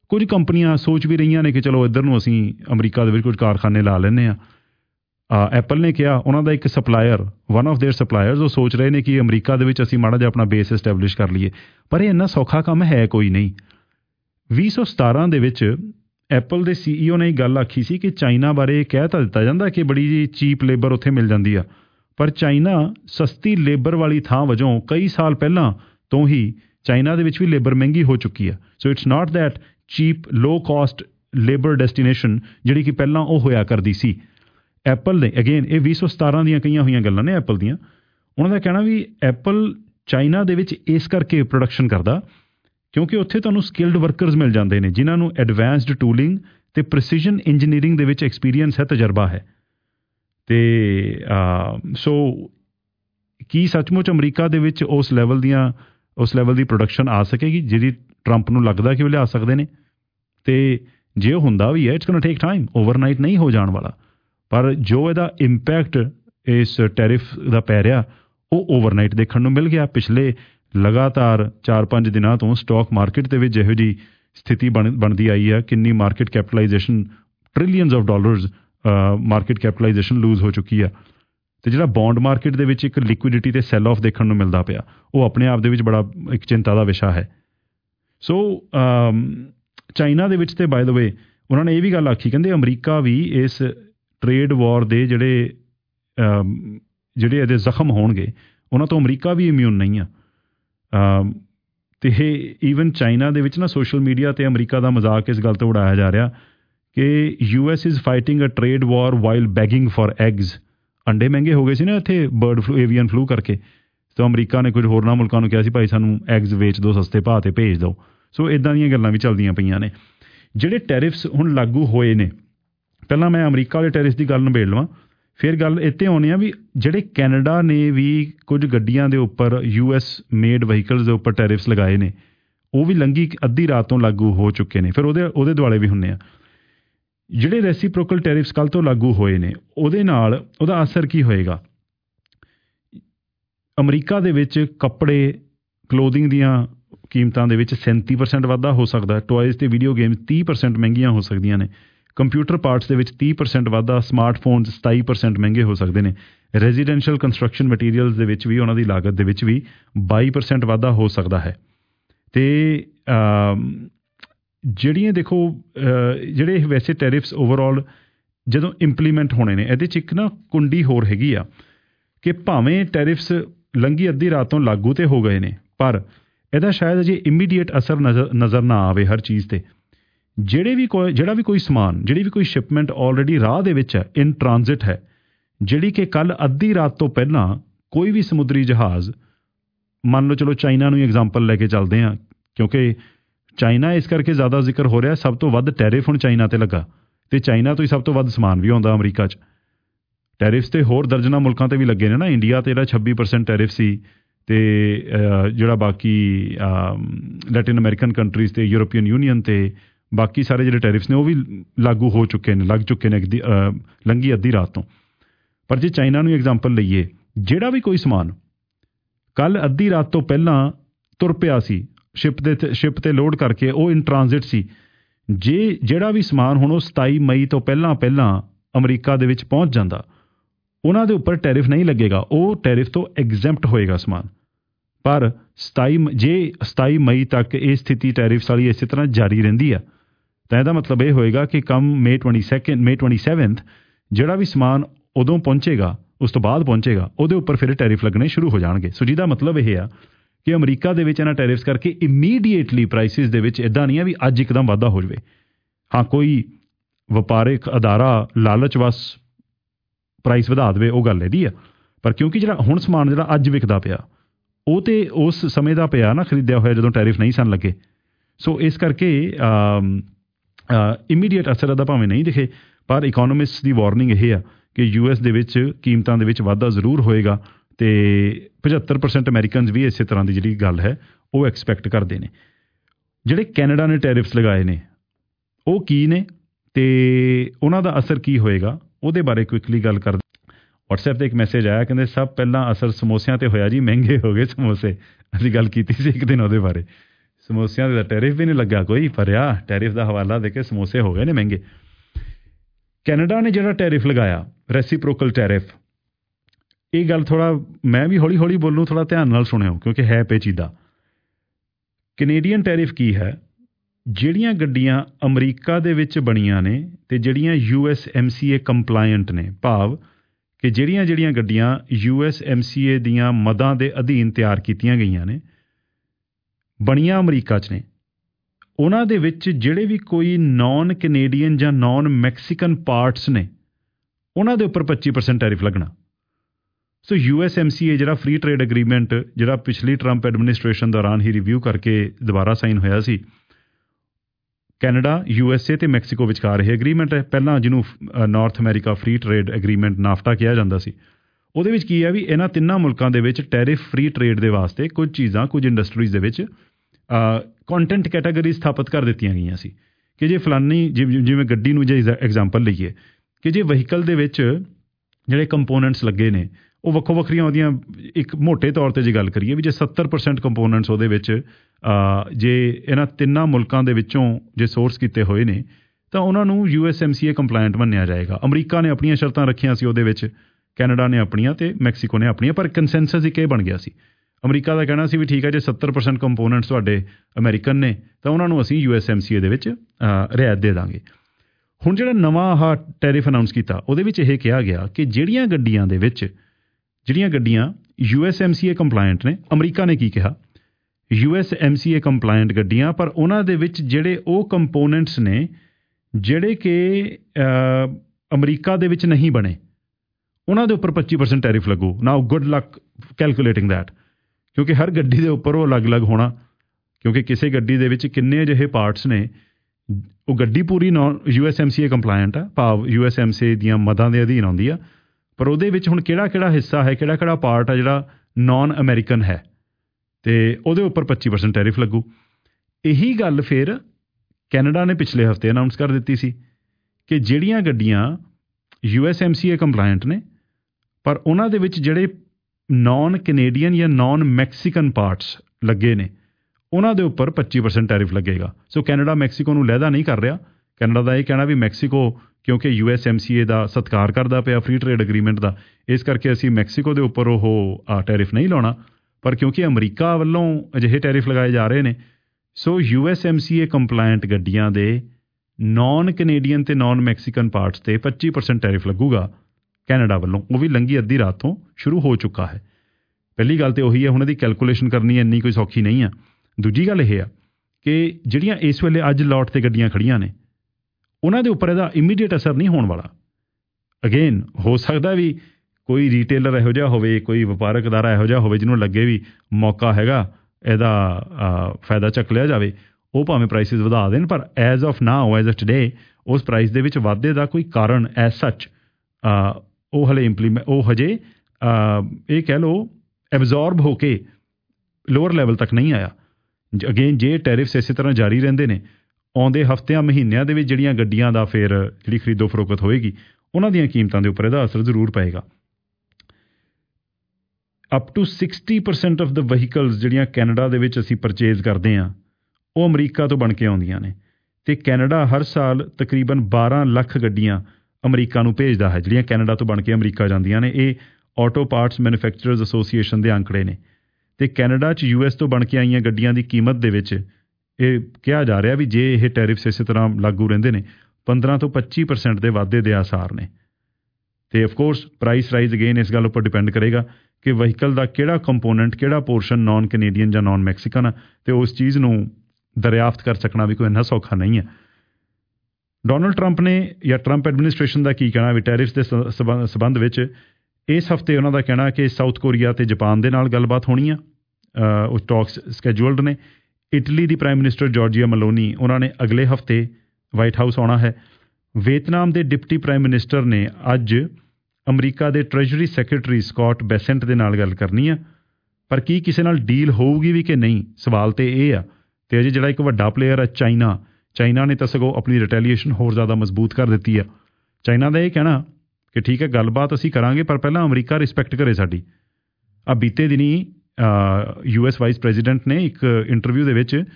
ਕੁਝ ਕੰਪਨੀਆਂ ਸੋਚ ਵੀ ਰਹੀਆਂ ਨੇ ਕਿ ਚਲੋ ਇੱਧਰ ਨੂੰ ਅਸੀਂ ਅਮਰੀਕਾ ਦੇ ਵਿੱਚ ਕੁਝ ਕਾਰਖਾਨੇ ਲਾ ਲੈਂਦੇ ਹਾਂ। ਐਪਲ ਨੇ ਕਿਹਾ, ਉਹਨਾਂ ਦਾ ਇੱਕ supplier, one of their suppliers, ਉਹ ਸੋਚ ਰਹੇ ਨੇ ਕਿ ਅਮਰੀਕਾ ਦੇ ਵਿੱਚ ਅਸੀਂ ਮਾੜਾ ਜਿਹਾ ਆਪਣਾ ਬੇਸ ਐਸਟੈਬਲਿਸ਼ ਕਰ ਲਈਏ। ਪਰ ਇਹ ਇੰਨਾ ਸੌਖਾ ਕੰਮ ਹੈ ਕੋਈ ਨਹੀਂ। 2017 ਦੇ ਵਿੱਚ ਐਪਲ ਦੇ CEO ਨੇ ਇੱਕ ਗੱਲ ਆਖੀ ਸੀ ਕਿ ਚਾਈਨਾ ਬਾਰੇ ਕਹਿ ਤਾਂ ਦਿੱਤਾ ਜਾਂਦਾ ਕਿ ਬੜੀ ਜੀ ਚੀਪ ਲੇਬਰ ਉੱਥੇ ਮਿਲ ਜਾਂਦੀ ਆ, ਪਰ ਚਾਈਨਾ ਸਸਤੀ ਲੇਬਰ ਵਾਲੀ ਥਾਂ ਵਜੋਂ ਕਈ ਸਾਲ ਪਹਿਲਾਂ ਤੋਂ ਹੀ ਚਾਈਨਾ ਦੇ ਵਿੱਚ ਵੀ ਲੇਬਰ ਮਹਿੰਗੀ ਹੋ ਚੁੱਕੀ ਆ। So it's not that cheap low cost labour destination ਜਿਹੜੀ ਕਿ ਪਹਿਲਾਂ ਉਹ ਹੋਇਆ ਕਰਦੀ ਸੀ। ਐਪਲ ਨੇ, ਅਗੇਨ ਇਹ 2017 ਦੀਆਂ ਕਹੀਆਂ ਹੋਈਆਂ ਗੱਲਾਂ ਨੇ ਐਪਲ ਦੀਆਂ, ਉਹਨਾਂ ਦਾ ਕਹਿਣਾ ਵੀ ਐਪਲ ਚਾਈਨਾ ਦੇ ਵਿੱਚ ਇਸ ਕਰਕੇ ਪ੍ਰੋਡਕਸ਼ਨ ਕਰਦਾ ਕਿਉਂਕਿ ਉੱਥੇ ਤੁਹਾਨੂੰ ਸਕਿਲਡ ਵਰਕਰਸ ਮਿਲ ਜਾਂਦੇ ਨੇ ਜਿਨ੍ਹਾਂ ਨੂੰ ਐਡਵਾਂਸਡ ਟੂਲਿੰਗ ਅਤੇ ਪ੍ਰੈਸੀਜਨ ਇੰਜੀਨੀਅਰਿੰਗ ਦੇ ਵਿੱਚ ਐਕਸਪੀਰੀਅੰਸ ਹੈ, ਤਜਰਬਾ ਹੈ। ਅਤੇ ਸੋ ਕੀ ਸੱਚਮੁੱਚ ਅਮਰੀਕਾ ਦੇ ਵਿੱਚ ਉਸ ਲੈਵਲ ਦੀ ਪ੍ਰੋਡਕਸ਼ਨ ਆ ਸਕੇਗੀ ਜਿਹੜੀ ਟਰੰਪ ਨੂੰ ਲੱਗਦਾ ਕਿ ਉਹ ਲਿਆ ਸਕਦੇ ਨੇ? ਅਤੇ ਜੇ ਉਹ ਹੁੰਦਾ ਵੀ ਹੈ, it's going to take time, overnight ਨਹੀਂ ਹੋ ਜਾਣ ਵਾਲਾ। ਪਰ ਜੋ ਇਹਦਾ ਇੰਪੈਕਟ ਇਸ ਟੈਰਿਫ ਦਾ ਪੈ ਰਿਹਾ ਉਹ ਓਵਰਨਾਈਟ ਦੇਖਣ ਨੂੰ ਮਿਲ ਗਿਆ। ਪਿਛਲੇ ਲਗਾਤਾਰ 4-5 ਦਿਨਾਂ ਤੋਂ ਸਟਾਕ ਮਾਰਕੀਟ ਦੇ ਵਿੱਚ ਜਿਹੋ ਜਿਹੀ ਸਥਿਤੀ ਬਣਦੀ ਆਈ ਹੈ, ਕਿੰਨੀ market capitalisation, trillions of dollars market capitalisation lose ਹੋ ਚੁੱਕੀ ਆ। ਅਤੇ ਜਿਹੜਾ ਬੌਂਡ ਮਾਰਕੀਟ ਦੇ ਵਿੱਚ ਇੱਕ ਲਿਕੁਇਡਿਟੀ ਅਤੇ ਸੈਲ ਆਫ ਦੇਖਣ ਨੂੰ ਮਿਲਦਾ ਪਿਆ, ਉਹ ਆਪਣੇ ਆਪ ਦੇ ਵਿੱਚ ਬੜਾ ਇੱਕ ਚਿੰਤਾ ਦਾ ਵਿਸ਼ਾ ਹੈ। ਸੋ ਚਾਈਨਾ ਦੇ ਵਿੱਚ ਤੇ ਬਾਏ ਦ ਵੇ ਉਹਨਾਂ ਨੇ ਇਹ ਵੀ ਗੱਲ ਆਖੀ, ਕਹਿੰਦੇ ਅਮਰੀਕਾ ਵੀ ਇਸ ਟਰੇਡ ਵਾਰ ਦੇ ਜਿਹੜੇ ਇਹਦੇ ਜ਼ਖਮ ਹੋਣਗੇ ਉਹਨਾਂ ਤੋਂ ਅਮਰੀਕਾ ਵੀ ਇਮਿਊਨ ਨਹੀਂ ਆ। ਅਤੇ ਈਵਨ ਚਾਈਨਾ ਦੇ ਵਿੱਚ ਨਾ ਸੋਸ਼ਲ ਮੀਡੀਆ 'ਤੇ ਅਮਰੀਕਾ ਦਾ ਮਜ਼ਾਕ ਇਸ ਗੱਲ ਤੋਂ ਉਡਾਇਆ ਜਾ ਰਿਹਾ ਕਿ US is fighting a trade war while begging for eggs. ਅੰਡੇ ਮਹਿੰਗੇ ਹੋ ਗਏ ਸੀ ਨਾ ਇੱਥੇ ਬਰਡ ਫਲੂ, ਏਵੀਅਨ ਫਲੂ ਕਰਕੇ, ਤਾਂ ਅਮਰੀਕਾ ਨੇ ਕੁਝ ਹੋਰਨਾਂ ਮੁਲਕਾਂ ਨੂੰ ਕਿਹਾ ਸੀ ਭਾਈ ਸਾਨੂੰ ਐਗਜ਼ ਵੇਚ ਦਿਓ, ਸਸਤੇ ਭਾਅ 'ਤੇ ਭੇਜ ਦਿਓ। ਸੋ ਇੱਦਾਂ ਦੀਆਂ ਗੱਲਾਂ ਵੀ ਚੱਲਦੀਆਂ ਪਈਆਂ ਨੇ। ਜਿਹੜੇ ਟੈਰਿਫਸ ਹੁਣ ਲਾਗੂ ਹੋਏ ਨੇ, ਪਹਿਲਾਂ ਮੈਂ ਅਮਰੀਕਾ ਵਾਲੇ ਟੈਰਿਫਸ ਦੀ ਗੱਲ ਨਿਬੇੜ ਲਵਾਂ, ਫਿਰ ਗੱਲ ਇੱਥੇ ਆਉਣੀ ਆ ਵੀ ਜਿਹੜੇ ਕੈਨੇਡਾ ਨੇ ਵੀ ਕੁਝ ਗੱਡੀਆਂ ਦੇ ਉੱਪਰ US ਮੇਡ ਵਹੀਕਲਸ ਦੇ ਉੱਪਰ ਟੈਰਿਫਸ ਲਗਾਏ ਨੇ, ਉਹ ਵੀ ਲੰਘੀ ਅੱਧੀ ਰਾਤ ਤੋਂ ਲਾਗੂ ਹੋ ਚੁੱਕੇ ਨੇ। ਫਿਰ ਉਹਦੇ ਦੁਆਲੇ ਵੀ ਹੁੰਦੇ ਆ। ਜਿਹੜੇ ਰੈਸੀਪ੍ਰੋਕਲ ਟੈਰਿਫਸ ਕੱਲ੍ਹ ਤੋਂ ਲਾਗੂ ਹੋਏ ਨੇ, ਉਹਦੇ ਨਾਲ ਉਹਦਾ ਅਸਰ ਕੀ ਹੋਏਗਾ? ਅਮਰੀਕਾ ਦੇ ਵਿੱਚ ਕੱਪੜੇ, ਕਲੋਥਿੰਗ ਦੀਆਂ ਕੀਮਤਾਂ ਦੇ ਵਿੱਚ 37% ਵਾਧਾ ਹੋ ਸਕਦਾ। ਟੋਇਜ਼ ਅਤੇ ਵੀਡੀਓ ਗੇਮਸ 30% ਮਹਿੰਗੀਆਂ ਹੋ ਸਕਦੀਆਂ ਨੇ। ਕੰਪਿਊਟਰ ਪਾਰਟਸ ਦੇ ਵਿੱਚ 30% ਵਾਧਾ, ਸਮਾਰਟਫੋਨਸ 27% ਮਹਿੰਗੇ ਹੋ ਸਕਦੇ ਨੇ। ਰੈਜ਼ੀਡੈਂਸ਼ੀਅਲ ਕੰਸਟਰਕਸ਼ਨ ਮਟੀਰੀਅਲਸ ਦੇ ਵਿੱਚ ਵੀ ਉਹਨਾਂ ਦੀ ਲਾਗਤ ਦੇ ਵਿੱਚ ਵੀ 22% ਵਾਧਾ ਹੋ ਸਕਦਾ ਹੈ। ਅਤੇ ਜਿਹੜੀਆਂ ਦੇਖੋ ਜਿਹੜੇ ਵੈਸੇ ਟੈਰਿਫਸ ਓਵਰਆਲ ਜਦੋਂ ਇੰਪਲੀਮੈਂਟ ਹੋਣੇ ਨੇ, ਇਹਦੇ 'ਚ ਇੱਕ ਨਾ ਕੁੰਡੀ ਹੋਰ ਹੈਗੀ ਆ ਕਿ ਭਾਵੇਂ ਟੈਰਿਫਸ ਲੰਘੀ ਅੱਧੀ ਰਾਤ ਤੋਂ ਲਾਗੂ ਤੇ ਹੋ ਗਏ ਨੇ, ਪਰ ਇਹਦਾ ਸ਼ਾਇਦ ਅਜੇ ਇਮੀਡੀਏਟ ਅਸਰ ਨਜ਼ਰ ਨਾ ਆਵੇ ਹਰ ਚੀਜ਼ 'ਤੇ। ਜਿਹੜਾ ਵੀ ਕੋਈ ਸਮਾਨ, ਜਿਹੜੀ ਵੀ ਕੋਈ ਸ਼ਿਪਮੈਂਟ ਆਲਰੇਡੀ ਰਾਹ ਦੇ ਵਿੱਚ ਹੈ, ਇਨ ਟ੍ਰਾਂਜ਼ਿਟ ਹੈ, ਜਿਹੜੀ ਕਿ ਕੱਲ੍ਹ ਅੱਧੀ ਰਾਤ ਤੋਂ ਪਹਿਲਾਂ ਕੋਈ ਵੀ ਸਮੁੰਦਰੀ ਜਹਾਜ਼, ਮੰਨ ਲਓ ਚਲੋ ਚਾਈਨਾ ਨੂੰ ਹੀ ਐਗਜ਼ਾਮਪਲ ਲੈ ਕੇ ਚੱਲਦੇ ਹਾਂ ਕਿਉਂਕਿ ਚਾਈਨਾ ਇਸ ਕਰਕੇ ਜ਼ਿਆਦਾ ਜ਼ਿਕਰ ਹੋ ਰਿਹਾ, ਸਭ ਤੋਂ ਵੱਧ ਟੈਰਿਫ ਹੁਣ ਚਾਈਨਾ 'ਤੇ ਲੱਗਾ ਅਤੇ ਚਾਈਨਾ ਤੋਂ ਹੀ ਸਭ ਤੋਂ ਵੱਧ ਸਮਾਨ ਵੀ ਆਉਂਦਾ ਅਮਰੀਕਾ 'ਚ। ਟੈਰਿਫਸ 'ਤੇ ਹੋਰ ਦਰਜਨਾਂ ਮੁਲਕਾਂ 'ਤੇ ਵੀ ਲੱਗੇ ਨੇ ਨਾ। ਇੰਡੀਆ 'ਤੇ ਜਿਹੜਾ 26% ਟੈਰਿਫ ਸੀ, ਅਤੇ ਜਿਹੜਾ ਬਾਕੀ ਲੈਟਿਨ ਅਮਰੀਕਨ ਕੰਟਰੀਜ਼ 'ਤੇ, ਯੂਰਪੀਅਨ ਯੂਨੀਅਨ 'ਤੇ ਬਾਕੀ ਸਾਰੇ ਜਿਹੜੇ ਟੈਰਿਫਸ ਨੇ ਉਹ ਵੀ ਲਾਗੂ ਹੋ ਚੁੱਕੇ ਨੇ, ਲੱਗ ਚੁੱਕੇ ਨੇ ਲੰਘੀ ਅੱਧੀ ਰਾਤ ਤੋਂ। ਪਰ ਜੇ ਚਾਈਨਾ ਨੂੰ ਐਗਜ਼ਾਮਪਲ ਲਈਏ, ਜਿਹੜਾ ਵੀ ਕੋਈ ਸਮਾਨ ਕੱਲ੍ਹ ਅੱਧੀ ਰਾਤ ਤੋਂ ਪਹਿਲਾਂ ਤੁਰ ਪਿਆ ਸੀ ਸ਼ਿਪ 'ਤੇ ਲੋਡ ਕਰਕੇ, ਉਹ ਇਨ ਟ੍ਰਾਂਜ਼ਿਟ ਸੀ, ਜਿਹੜਾ ਵੀ ਸਮਾਨ ਹੁਣ ਉਹ 27 ਮਈ ਤੋਂ ਪਹਿਲਾਂ ਅਮਰੀਕਾ ਦੇ ਵਿੱਚ ਪਹੁੰਚ ਜਾਂਦਾ, ਉਹਨਾਂ ਦੇ ਉੱਪਰ ਟੈਰਿਫ ਨਹੀਂ ਲੱਗੇਗਾ, ਉਹ ਟੈਰਿਫ ਤੋਂ ਐਗਜ਼ੈਂਪਟ ਹੋਏਗਾ ਸਮਾਨ। ਪਰ 27 ਮਈ ਤੱਕ ਇਹ ਸਥਿਤੀ ਟੈਰਿਫਸ ਵਾਲੀ ਇਸੇ ਤਰ੍ਹਾਂ ਜਾਰੀ ਰਹਿੰਦੀ ਆ, ਤਾਂ ਇਹਦਾ ਮਤਲਬ ਇਹ ਹੋਏਗਾ ਕਿ ਕੰਮ May 27 ਜਿਹੜਾ ਵੀ ਸਮਾਨ ਉਦੋਂ ਪਹੁੰਚੇਗਾ, ਉਸ ਤੋਂ ਬਾਅਦ ਪਹੁੰਚੇਗਾ, ਉਹਦੇ ਉੱਪਰ ਫਿਰ ਟੈਰਿਫ ਲੱਗਣੇ ਸ਼ੁਰੂ ਹੋ ਜਾਣਗੇ। ਸੋ ਜਿਹਦਾ ਮਤਲਬ ਇਹ ਆ ਕਿ ਅਮਰੀਕਾ ਦੇ ਵਿੱਚ ਇਹਨਾਂ ਟੈਰਿਫਸ ਕਰਕੇ ਇਮੀਡੀਏਟਲੀ ਪ੍ਰਾਈਸਿਸ ਦੇ ਵਿੱਚ ਇੱਦਾਂ ਨਹੀਂ ਆ ਵੀ ਅੱਜ ਇੱਕਦਮ ਵਾਧਾ ਹੋ ਜਾਵੇ। ਹਾਂ, ਕੋਈ ਵਪਾਰਿਕ ਅਦਾਰਾ ਲਾਲਚਵਸ ਪ੍ਰਾਈਸ ਵਧਾ ਦੇਵੇ, ਉਹ ਗੱਲ ਇਹਦੀ ਆ। ਪਰ ਕਿਉਂਕਿ ਜਿਹੜਾ ਹੁਣ ਸਮਾਨ ਜਿਹੜਾ ਅੱਜ ਵਿਕਦਾ ਪਿਆ, ਉਹ ਤੇ ਉਸ ਸਮੇਂ ਦਾ ਪਿਆ ਨਾ, ਖਰੀਦਿਆ ਹੋਇਆ, ਜਦੋਂ ਟੈਰਿਫ ਨਹੀਂ ਸਨ ਲੱਗੇ। ਸੋ ਇਸ ਕਰਕੇ ਇਮੀਡੀਏਟ ਅਸਰ ਇਹਦਾ ਭਾਵੇਂ ਨਹੀਂ ਦਿਖੇ, ਪਰ ਇਕੋਨੋਮਿਸਟ ਦੀ ਵਾਰਨਿੰਗ ਇਹ ਆ ਕਿ US ਦੇ ਵਿੱਚ ਕੀਮਤਾਂ ਦੇ ਵਿੱਚ ਵਾਧਾ ਜ਼ਰੂਰ ਹੋਏਗਾ ਅਤੇ 75% ਅਮਰੀਕਨਜ਼ ਵੀ ਇਸੇ ਤਰ੍ਹਾਂ ਦੀ ਜਿਹੜੀ ਗੱਲ ਹੈ ਉਹ ਐਕਸਪੈਕਟ ਕਰਦੇ ਨੇ। ਜਿਹੜੇ ਕੈਨੇਡਾ ਨੇ ਟੈਰਿਫਸ ਲਗਾਏ ਨੇ ਉਹ ਕੀ ਨੇ ਅਤੇ ਉਹਨਾਂ ਦਾ ਅਸਰ ਕੀ ਹੋਏਗਾ, ਉਹਦੇ ਬਾਰੇ ਕੁਇਕਲੀ ਗੱਲ ਕਰਦੇ। WhatsApp 'ਤੇ ਇੱਕ ਮੈਸੇਜ ਆਇਆ, ਕਹਿੰਦੇ ਸਭ ਪਹਿਲਾਂ ਅਸਰ ਸਮੋਸਿਆਂ 'ਤੇ ਹੋਇਆ ਜੀ, ਮਹਿੰਗੇ ਹੋ ਗਏ ਸਮੋਸੇ। ਅਸੀਂ ਗੱਲ ਕੀਤੀ ਸੀ ਇੱਕ ਦਿਨ ਉਹਦੇ ਬਾਰੇ। ਸਮੋਸਿਆਂ ਦਾ ਟੈਰਿਫ ਵੀ ਨਹੀਂ ਲੱਗਾ ਕੋਈ, ਪਰ ਆ ਟੈਰਿਫ ਦਾ ਹਵਾਲਾ ਦੇ ਕੇ ਸਮੋਸੇ ਹੋ ਗਏ ਨੇ ਮਹਿੰਗੇ। ਕੈਨੇਡਾ ਨੇ ਜਿਹੜਾ ਟੈਰਿਫ ਲਗਾਇਆ, ਰੈਸੀਪ੍ਰੋਕਲ ਟੈਰਿਫ, ਇਹ ਗੱਲ ਥੋੜ੍ਹਾ ਮੈਂ ਵੀ ਹੌਲੀ ਹੌਲੀ ਬੋਲੂੰ, ਥੋੜ੍ਹਾ ਧਿਆਨ ਨਾਲ ਸੁਣਿਓ ਕਿਉਂਕਿ ਹੈ ਪੇਚੀਦਾ। ਕੈਨੇਡੀਅਨ ਟੈਰਿਫ ਕੀ ਹੈ? ਜਿਹੜੀਆਂ ਗੱਡੀਆਂ ਅਮਰੀਕਾ ਦੇ ਵਿੱਚ ਬਣੀਆਂ ਨੇ ਅਤੇ ਜਿਹੜੀਆਂ USMCA ਕੰਪਲਾਇੰਟ ਨੇ, ਭਾਵ ਕਿ ਜਿਹੜੀਆਂ ਗੱਡੀਆਂ USMCA ਦੀਆਂ ਮਦਾਂ ਦੇ ਅਧੀਨ ਤਿਆਰ ਕੀਤੀਆਂ ਗਈਆਂ ਨੇ, ਬਣੀਆਂ ਅਮਰੀਕਾ 'ਚ ਨੇ, ਉਹਨਾਂ ਦੇ ਵਿੱਚ ਜਿਹੜੇ ਵੀ ਕੋਈ ਨਾਨ ਕੈਨੇਡੀਅਨ ਜਾਂ ਨਾਨ ਮੈਕਸੀਕਨ ਪਾਰਟਸ ਨੇ, ਉਹਨਾਂ ਦੇ ਉੱਪਰ 25% ਟੈਰਿਫ ਲੱਗਣਾ। ਸੋ USMCA ਜਿਹੜਾ ਫ੍ਰੀ ਟ੍ਰੇਡ ਐਗਰੀਮੈਂਟ, ਜਿਹੜਾ ਪਿਛਲੀ ਟਰੰਪ ਐਡਮਿਨਿਸਟ੍ਰੇਸ਼ਨ ਦੌਰਾਨ ਹੀ ਰਿਵਿਊ ਕਰਕੇ ਦੁਬਾਰਾ ਸਾਈਨ ਹੋਇਆ ਸੀ, ਕੈਨੇਡਾ, USA ਅਤੇ ਮੈਕਸੀਕੋ ਵਿਚਕਾਰ ਇਹ ਐਗਰੀਮੈਂਟ ਹੈ। ਪਹਿਲਾਂ ਜਿਹਨੂੰ North America Free trade Agreement NAFTA ਕਿਹਾ ਜਾਂਦਾ ਸੀ, ਉਹਦੇ ਵਿੱਚ ਕੀ ਹੈ ਵੀ ਇਹਨਾਂ ਤਿੰਨਾਂ ਮੁਲਕਾਂ ਦੇ ਵਿੱਚ ਟੈਰਿਫ ਫ੍ਰੀ ਟ੍ਰੇਡ ਦੇ ਵਾਸਤੇ ਕੁਝ ਚੀਜ਼ਾਂ, ਕੁਝ ਇੰਡਸਟਰੀਜ਼ ਦੇ ਵਿੱਚ ਕੰਟੈਂਟ ਕੈਟਾਗਰੀ ਸਥਾਪਿਤ ਕਰ ਦਿੱਤੀਆਂ ਗਈਆਂ ਸੀ ਕਿ ਜੇ ਫਲਾਨੀ, ਜਿਵੇਂ ਗੱਡੀ ਨੂੰ ਜੇ ਐਗਜ਼ਾਮਪਲ ਲਈਏ, ਕਿ ਜੇ ਵਹੀਕਲ ਦੇ ਵਿੱਚ ਜਿਹੜੇ ਕੰਪੋਨੈਂਟਸ ਲੱਗੇ ਨੇ ਉਹ ਵੱਖੋ ਵੱਖਰੀਆਂ ਉਹਦੀਆਂ, ਇੱਕ ਮੋਟੇ ਤੌਰ 'ਤੇ ਜੇ ਗੱਲ ਕਰੀਏ ਵੀ ਜੇ 70% ਕੰਪੋਨੈਂਟਸ ਉਹਦੇ ਵਿੱਚ ਜੇ ਇਹਨਾਂ ਤਿੰਨਾਂ ਮੁਲਕਾਂ ਦੇ ਵਿੱਚੋਂ ਜੇ ਸੋਰਸ ਕੀਤੇ ਹੋਏ ਨੇ ਤਾਂ ਉਹਨਾਂ ਨੂੰ USMCA ਕੰਪਲਾਇੰਟ ਮੰਨਿਆ ਜਾਏਗਾ। ਅਮਰੀਕਾ ਨੇ ਆਪਣੀਆਂ ਸ਼ਰਤਾਂ ਰੱਖੀਆਂ ਸੀ ਉਹਦੇ ਵਿੱਚ, ਕੈਨੇਡਾ ਨੇ ਆਪਣੀਆਂ ਅਤੇ ਮੈਕਸੀਕੋ ਨੇ ਆਪਣੀਆਂ, ਪਰ ਕੰਸੈਂਸਸ ਇੱਕ ਇਹ ਬਣ ਗਿਆ ਸੀ। ਅਮਰੀਕਾ ਦਾ ਕਹਿਣਾ ਸੀ ਵੀ ਠੀਕ ਹੈ, ਜੇ 70% ਕੰਪੋਨੈਂਟਸ ਤੁਹਾਡੇ ਅਮਰੀਕਨ ਨੇ ਤਾਂ ਉਹਨਾਂ ਨੂੰ ਅਸੀਂ USMCA ਦੇ ਵਿੱਚ ਰਿਆਇਤ ਦੇ ਦਾਂਗੇ। ਹੁਣ ਜਿਹੜਾ ਨਵਾਂ ਆਹ ਟੈਰਿਫ ਅਨਾਊਂਸ ਕੀਤਾ, ਉਹਦੇ ਵਿੱਚ ਇਹ ਕਿਹਾ ਗਿਆ ਕਿ ਜਿਹੜੀਆਂ ਗੱਡੀਆਂ USMCA ਕੰਪਲਾਇੰਟ ਨੇ, ਅਮਰੀਕਾ ਨੇ ਕੀ ਕਿਹਾ, USMCA ਕੰਪਲਾਇੰਟ ਗੱਡੀਆਂ, ਪਰ ਉਹਨਾਂ ਦੇ ਵਿੱਚ ਜਿਹੜੇ ਉਹ ਕੰਪੋਨੈਂਟਸ ਨੇ ਜਿਹੜੇ ਕਿ ਅਮਰੀਕਾ ਦੇ ਵਿੱਚ ਨਹੀਂ ਬਣੇ, ਉਹਨਾਂ ਦੇ ਉੱਪਰ 25% ਟੈਰਿਫ ਲੱਗੂ। Now good luck calculating that, ਕਿਉਂਕਿ ਹਰ ਗੱਡੀ ਦੇ ਉੱਪਰ ਉਹ ਅਲੱਗ-ਅਲੱਗ ਹੋਣਾ, ਕਿਉਂਕਿ ਕਿਸੇ ਗੱਡੀ ਦੇ ਵਿੱਚ ਕਿੰਨੇ ਅਜਿਹੇ ਪਾਰਟਸ ਨੇ, ਉਹ ਗੱਡੀ ਪੂਰੀ USMCA ਕੰਪਲਾਇੰਟ ਆ, ਭਾਵ USMCA ਦੀਆਂ ਮਦਾਂ ਦੇ ਅਧੀਨ ਆਉਂਦੀ ਆ, ਪਰ ਉਹਦੇ ਵਿੱਚ ਹੁਣ ਕਿਹੜਾ ਹਿੱਸਾ ਹੈ, ਕਿਹੜਾ ਪਾਰਟ ਆ ਜਿਹੜਾ ਨਾਨ ਅਮਰੀਕਨ ਹੈ, ਅਤੇ ਉਹਦੇ ਉੱਪਰ 25% ਟੈਰਿਫ ਲੱਗੂ। ਇਹੀ ਗੱਲ ਫਿਰ ਕੈਨੇਡਾ ਨੇ ਪਿਛਲੇ ਹਫ਼ਤੇ ਅਨਾਊਂਸ ਕਰ ਦਿੱਤੀ ਸੀ ਕਿ ਜਿਹੜੀਆਂ ਗੱਡੀਆਂ USMCA ਕੰਪਲਾਇੰਟ ਨੇ ਪਰ ਉਹਨਾਂ ਦੇ ਵਿੱਚ ਜਿਹੜੇ ਨਾਨ ਕੈਨੇਡੀਅਨ ਜਾਂ ਨਾਨ ਮੈਕਸੀਕਨ ਪਾਰਟਸ ਲੱਗੇ ਨੇ, ਉਹਨਾਂ ਦੇ ਉੱਪਰ 25% ਟੈਰਿਫ ਲੱਗੇਗਾ। ਸੋ ਕੈਨੇਡਾ ਮੈਕਸੀਕੋ ਨੂੰ ਲਹਿਦਾ ਨਹੀਂ ਕਰ ਰਿਹਾ। ਕੈਨੇਡਾ ਦਾ ਇਹ ਕਹਿਣਾ ਵੀ ਮੈਕਸੀਕੋ ਕਿਉਂਕਿ USMCA ਦਾ ਸਤਿਕਾਰ ਕਰਦਾ ਪਿਆ ਫ੍ਰੀ ਟ੍ਰੇਡ ਐਗਰੀਮੈਂਟ ਦਾ, ਇਸ ਕਰਕੇ ਅਸੀਂ ਮੈਕਸੀਕੋ ਦੇ ਉੱਪਰ ਉਹ ਟੈਰਿਫ ਨਹੀਂ ਲਾਉਣਾ, ਪਰ ਕਿਉਂਕਿ ਅਮਰੀਕਾ ਵੱਲੋਂ ਅਜਿਹੇ ਟੈਰਿਫ ਲਗਾਏ ਜਾ ਰਹੇ ਨੇ, ਸੋ USMCA ਕੰਪਲਾਇੰਟ ਗੱਡੀਆਂ ਦੇ ਨਾਨ ਕੈਨੇਡੀਅਨ ਅਤੇ ਨਾਨ ਮੈਕਸੀਕਨ ਪਾਰਟਸ 'ਤੇ 25% ਟੈਰਿਫ ਲੱਗੂਗਾ ਕੈਨੇਡਾ ਵੱਲੋਂ। ਉਹ ਵੀ ਲੰਘੀ ਅੱਧੀ ਰਾਤ ਤੋਂ ਸ਼ੁਰੂ ਹੋ ਚੁੱਕਾ ਹੈ। ਪਹਿਲੀ ਗੱਲ ਤਾਂ ਉਹੀ ਹੈ, ਹੁਣ ਇਹਦੀ ਕੈਲਕੂਲੇਸ਼ਨ ਕਰਨੀ ਇੰਨੀ ਕੋਈ ਸੌਖੀ ਨਹੀਂ ਆ। ਦੂਜੀ ਗੱਲ ਇਹ ਆ ਕਿ ਜਿਹੜੀਆਂ ਇਸ ਵੇਲੇ ਅੱਜ ਲੋਟ 'ਤੇ ਗੱਡੀਆਂ ਖੜੀਆਂ ਨੇ, ਉਹਨਾਂ ਦੇ ਉੱਪਰ ਇਹਦਾ ਇਮੀਡੀਏਟ ਅਸਰ ਨਹੀਂ ਹੋਣ ਵਾਲਾ। ਅਗੇਨ, ਹੋ ਸਕਦਾ ਵੀ ਕੋਈ ਰੀਟੇਲਰ ਇਹੋ ਜਿਹਾ ਹੋਵੇ, ਕੋਈ ਵਪਾਰਕ ਅਦਾਰਾ ਇਹੋ ਜਿਹਾ ਹੋਵੇ ਜਿਹਨੂੰ ਲੱਗੇ ਵੀ ਮੌਕਾ ਹੈਗਾ ਇਹਦਾ ਫਾਇਦਾ ਚੱਕ ਲਿਆ ਜਾਵੇ, ਉਹ ਭਾਵੇਂ ਪ੍ਰਾਈਸਿਸ ਵਧਾ ਦੇਣ, ਪਰ as of now, as a today, ਉਸ ਪ੍ਰਾਈਸ ਦੇ ਵਿੱਚ ਵਾਧੇ ਦਾ ਕੋਈ ਕਾਰਨ ਐਜ਼ ਸੱਚ ਉਹ ਹਜੇ ਇਹ ਕਹਿ ਲਓ ਐਬਜ਼ੌਰਬ ਹੋ ਕੇ ਲੋਅਰ ਲੈਵਲ ਤੱਕ ਨਹੀਂ ਆਇਆ। ਅਗੇਨ, ਜੇ ਟੈਰਿਫਸ ਇਸੇ ਤਰ੍ਹਾਂ ਜਾਰੀ ਰਹਿੰਦੇ ਨੇ, ਆਉਂਦੇ ਹਫ਼ਤਿਆਂ ਮਹੀਨਿਆਂ ਦੇ ਵਿੱਚ ਜਿਹੜੀਆਂ ਗੱਡੀਆਂ ਦਾ ਫਿਰ ਜਿਹੜੀ ਖਰੀਦੋ ਫਰੋਖਤ ਹੋਏਗੀ, ਉਹਨਾਂ ਦੀਆਂ ਕੀਮਤਾਂ ਦੇ ਉੱਪਰ ਇਹਦਾ ਅਸਰ ਜ਼ਰੂਰ ਪਏਗਾ। Up to 60% of the vehicles ਜਿਹੜੀਆਂ ਕੈਨੇਡਾ ਦੇ ਵਿੱਚ ਅਸੀਂ ਪਰਚੇਜ਼ ਕਰਦੇ ਹਾਂ, ਉਹ ਅਮਰੀਕਾ ਤੋਂ ਬਣ ਕੇ ਆਉਂਦੀਆਂ ਨੇ, ਅਤੇ ਕੈਨੇਡਾ ਹਰ ਸਾਲ ਤਕਰੀਬਨ 12 ਲੱਖ ਗੱਡੀਆਂ ਅਮਰੀਕਾ ਨੂੰ ਭੇਜਦਾ ਹੈ, ਜਿਹੜੀਆਂ ਕੈਨੇਡਾ ਤੋਂ ਬਣ ਕੇ ਅਮਰੀਕਾ ਜਾਂਦੀਆਂ ਨੇ। ਇਹ ਆਟੋ ਪਾਰਟਸ ਮੈਨੂਫੈਕਚਰਰਜ਼ ਐਸੋਸੀਏਸ਼ਨ ਦੇ ਅੰਕੜੇ ਨੇ, ਅਤੇ ਕੈਨੇਡਾ 'ਚ US ਤੋਂ ਬਣ ਕੇ ਆਈਆਂ ਗੱਡੀਆਂ ਦੀ ਕੀਮਤ ਦੇ ਵਿੱਚ ਇਹ ਕਿਹਾ ਜਾ ਰਿਹਾ ਵੀ ਜੇ ਇਹ ਟੈਰਿਫਸ ਇਸੇ ਤਰ੍ਹਾਂ ਲਾਗੂ ਰਹਿੰਦੇ ਨੇ, 15 ਤੋਂ 25% ਦੇ ਵਾਧੇ ਦੇ ਆਸਾਰ ਨੇ। ਅਤੇ ਅਫਕੋਰਸ ਪ੍ਰਾਈਸ ਰਾਈਜ਼ ਅਗੇਨ ਇਸ ਗੱਲ ਉੱਪਰ ਡਿਪੈਂਡ ਕਰੇਗਾ ਕਿ ਵਹੀਕਲ ਦਾ ਕਿਹੜਾ ਕੰਪੋਨੈਂਟ, ਕਿਹੜਾ ਪੋਰਸ਼ਨ ਨਾਨ ਕੈਨੇਡੀਅਨ ਜਾਂ ਨਾਨ ਮੈਕਸੀਕਨ ਆ, ਅਤੇ ਉਸ ਚੀਜ਼ ਨੂੰ ਦਰਿਆਫਤ ਕਰ ਸਕਣਾ ਵੀ ਕੋਈ ਇੰਨਾ ਸੌਖਾ ਨਹੀਂ ਹੈ। ਡੋਨਲਡ ਟਰੰਪ ਨੇ ਜਾਂ ਟਰੰਪ ਐਡਮਿਨਿਸਟ੍ਰੇਸ਼ਨ ਦਾ ਕੀ ਕਹਿਣਾ ਵੀ ਟੈਰਿਫਸ ਦੇ ਸੰਬੰਧ ਵਿੱਚ? ਇਸ ਹਫ਼ਤੇ ਉਹਨਾਂ ਦਾ ਕਹਿਣਾ ਕਿ ਸਾਊਥ ਕੋਰੀਆ ਅਤੇ ਜਾਪਾਨ ਦੇ ਨਾਲ ਗੱਲਬਾਤ ਹੋਣੀ ਆ, ਉਹ ਟਾਕਸ ਸਕੈਜੂਲਡ ਨੇ। ਇਟਲੀ ਦੀ ਪ੍ਰਾਈਮ ਮਿਨਿਸਟਰ ਜਾਰਜੀਆ ਮਲੋਨੀ, ਉਹਨਾਂ ਨੇ ਅਗਲੇ ਹਫ਼ਤੇ ਵਾਈਟ ਹਾਊਸ ਆਉਣਾ ਹੈ। ਵੀਅਤਨਾਮ ਦੇ ਡਿਪਟੀ ਪ੍ਰਾਈਮ ਮਿਨਿਸਟਰ ਨੇ ਅੱਜ ਅਮਰੀਕਾ ਦੇ ਟ੍ਰੈਜਰੀ ਸੈਕਟਰੀ ਸਕਾਟ ਬੈਸੈਂਟ ਦੇ ਨਾਲ ਗੱਲ ਕਰਨੀ ਆ, ਪਰ ਕੀ ਕਿਸੇ ਨਾਲ ਡੀਲ ਹੋਊਗੀ ਵੀ ਕਿ ਨਹੀਂ, ਸਵਾਲ ਤਾਂ ਇਹ ਆ। ਅਤੇ ਅਜੇ ਜਿਹੜਾ ਇੱਕ ਵੱਡਾ ਪਲੇਅਰ ਹੈ ਚਾਈਨਾ ਨੇ ਤਾਂ ਸਗੋਂ ਆਪਣੀ ਰਿਟੈਲੀਏਸ਼ਨ ਹੋਰ ਜ਼ਿਆਦਾ ਮਜ਼ਬੂਤ ਕਰ ਦਿੱਤੀ ਆ। ਚਾਈਨਾ ਦਾ ਇਹ ਕਹਿਣਾ ਕਿ ਠੀਕ ਹੈ, ਗੱਲਬਾਤ ਅਸੀਂ ਕਰਾਂਗੇ, ਪਰ ਪਹਿਲਾਂ ਅਮਰੀਕਾ ਰਿਸਪੈਕਟ ਕਰੇ ਸਾਡੀ। ਬੀਤੇ ਦਿਨੀ US ਵਾਈਸ ਪ੍ਰੈਜ਼ੀਡੈਂਟ ਨੇ ਇੱਕ ਇੰਟਰਵਿਊ ਦੇ ਵਿੱਚ